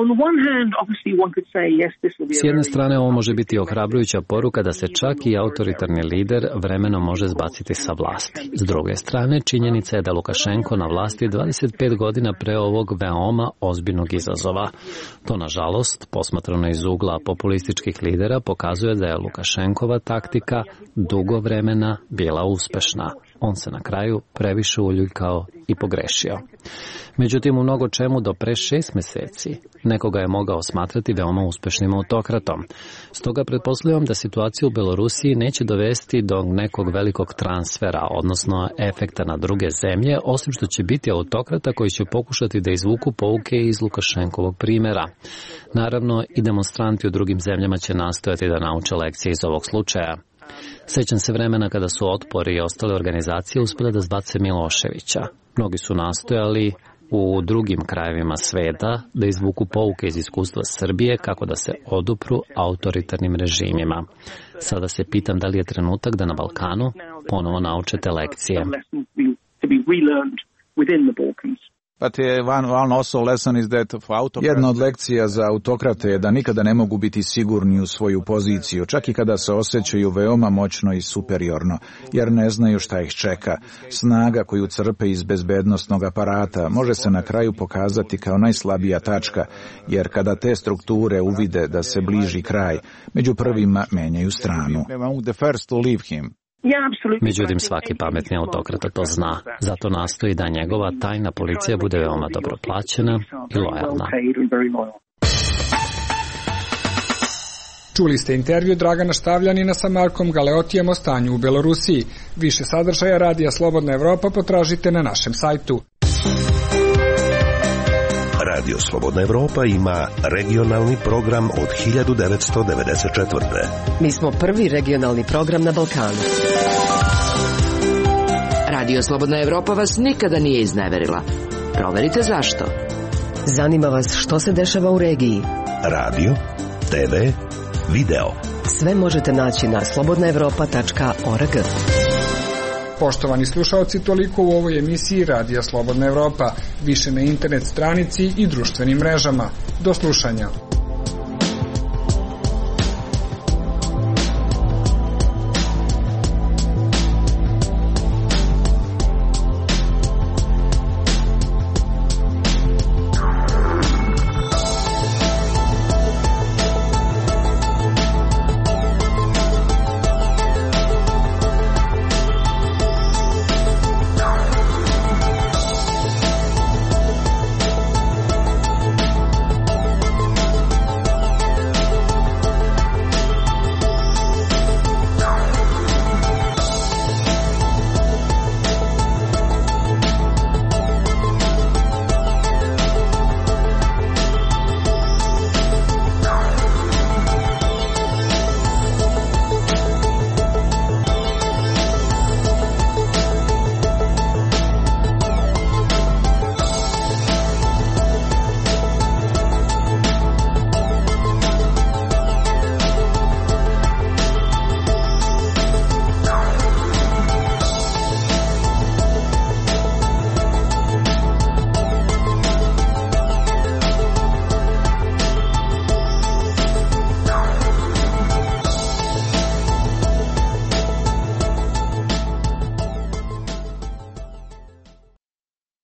S jedne strane, ovo može biti ohrabrujuća poruka da se čak i autoritarni lider vremenom može zbaciti sa vlasti. S druge strane, činjenica je da Lukašenko na vlasti 25 godina pre ovog veoma ozbiljnog izazova. To, nažalost, posmatrano iz ugla populističkih lidera, pokazuje da je Lukašenkova taktika dugo vremena bila uspešna. On se na kraju previše uljuljkao i pogrešio. Međutim, u mnogo čemu do pre 6 meseci nekoga je mogao smatrati veoma uspešnim autokratom. Stoga pretpostavljam da situacija u Belorusiji neće dovesti do nekog velikog transfera, odnosno efekta na druge zemlje, osim što će biti autokrata koji će pokušati da izvuku pouke iz Lukašenkovog primjera. Naravno, i demonstranti u drugim zemljama će nastojati da nauče lekcije iz ovog slučaja. Sećam se vremena kada su Otpor i ostale organizacije uspjele da zbace Miloševića. Mnogi su nastojali u drugim krajevima sveta da izvuku pouke iz iskustva Srbije kako da se odupru autoritarnim režimima. Sada se pitam da li je trenutak da na Balkanu ponovo naučete lekcije. Jedna od lekcija za autokrate je da nikada ne mogu biti sigurni u svoju poziciju, čak i kada se osjećaju veoma moćno i superiorno, jer ne znaju šta ih čeka. Snaga koju crpe iz bezbednosnog aparata može se na kraju pokazati kao najslabija tačka, jer kada te strukture uvide da se bliži kraj, među prvima menjaju stranu. Međutim, svaki pametni autokrata to zna. Zato nastoji da njegova tajna policija bude veoma dobro plaćena i lojalna. Čuli ste intervju Dragana Štavljanina sa Markom Galeotijem o stanju u Belorusiji. Više sadržaja Radija Slobodna Evropa potražite na našem sajtu. Radio Slobodna Evropa ima regionalni program od 1994. Mi smo prvi regionalni program na Balkanu. Radio Slobodna Evropa vas nikada nije izneverila. Proverite zašto. Zanima vas što se dešava u regiji. Radio, TV, video. Sve možete naći na slobodnaevropa.org. Poštovani slušalci, toliko u ovoj emisiji Radija Slobodna Evropa. Više na internet stranici i društvenim mrežama. Do slušanja.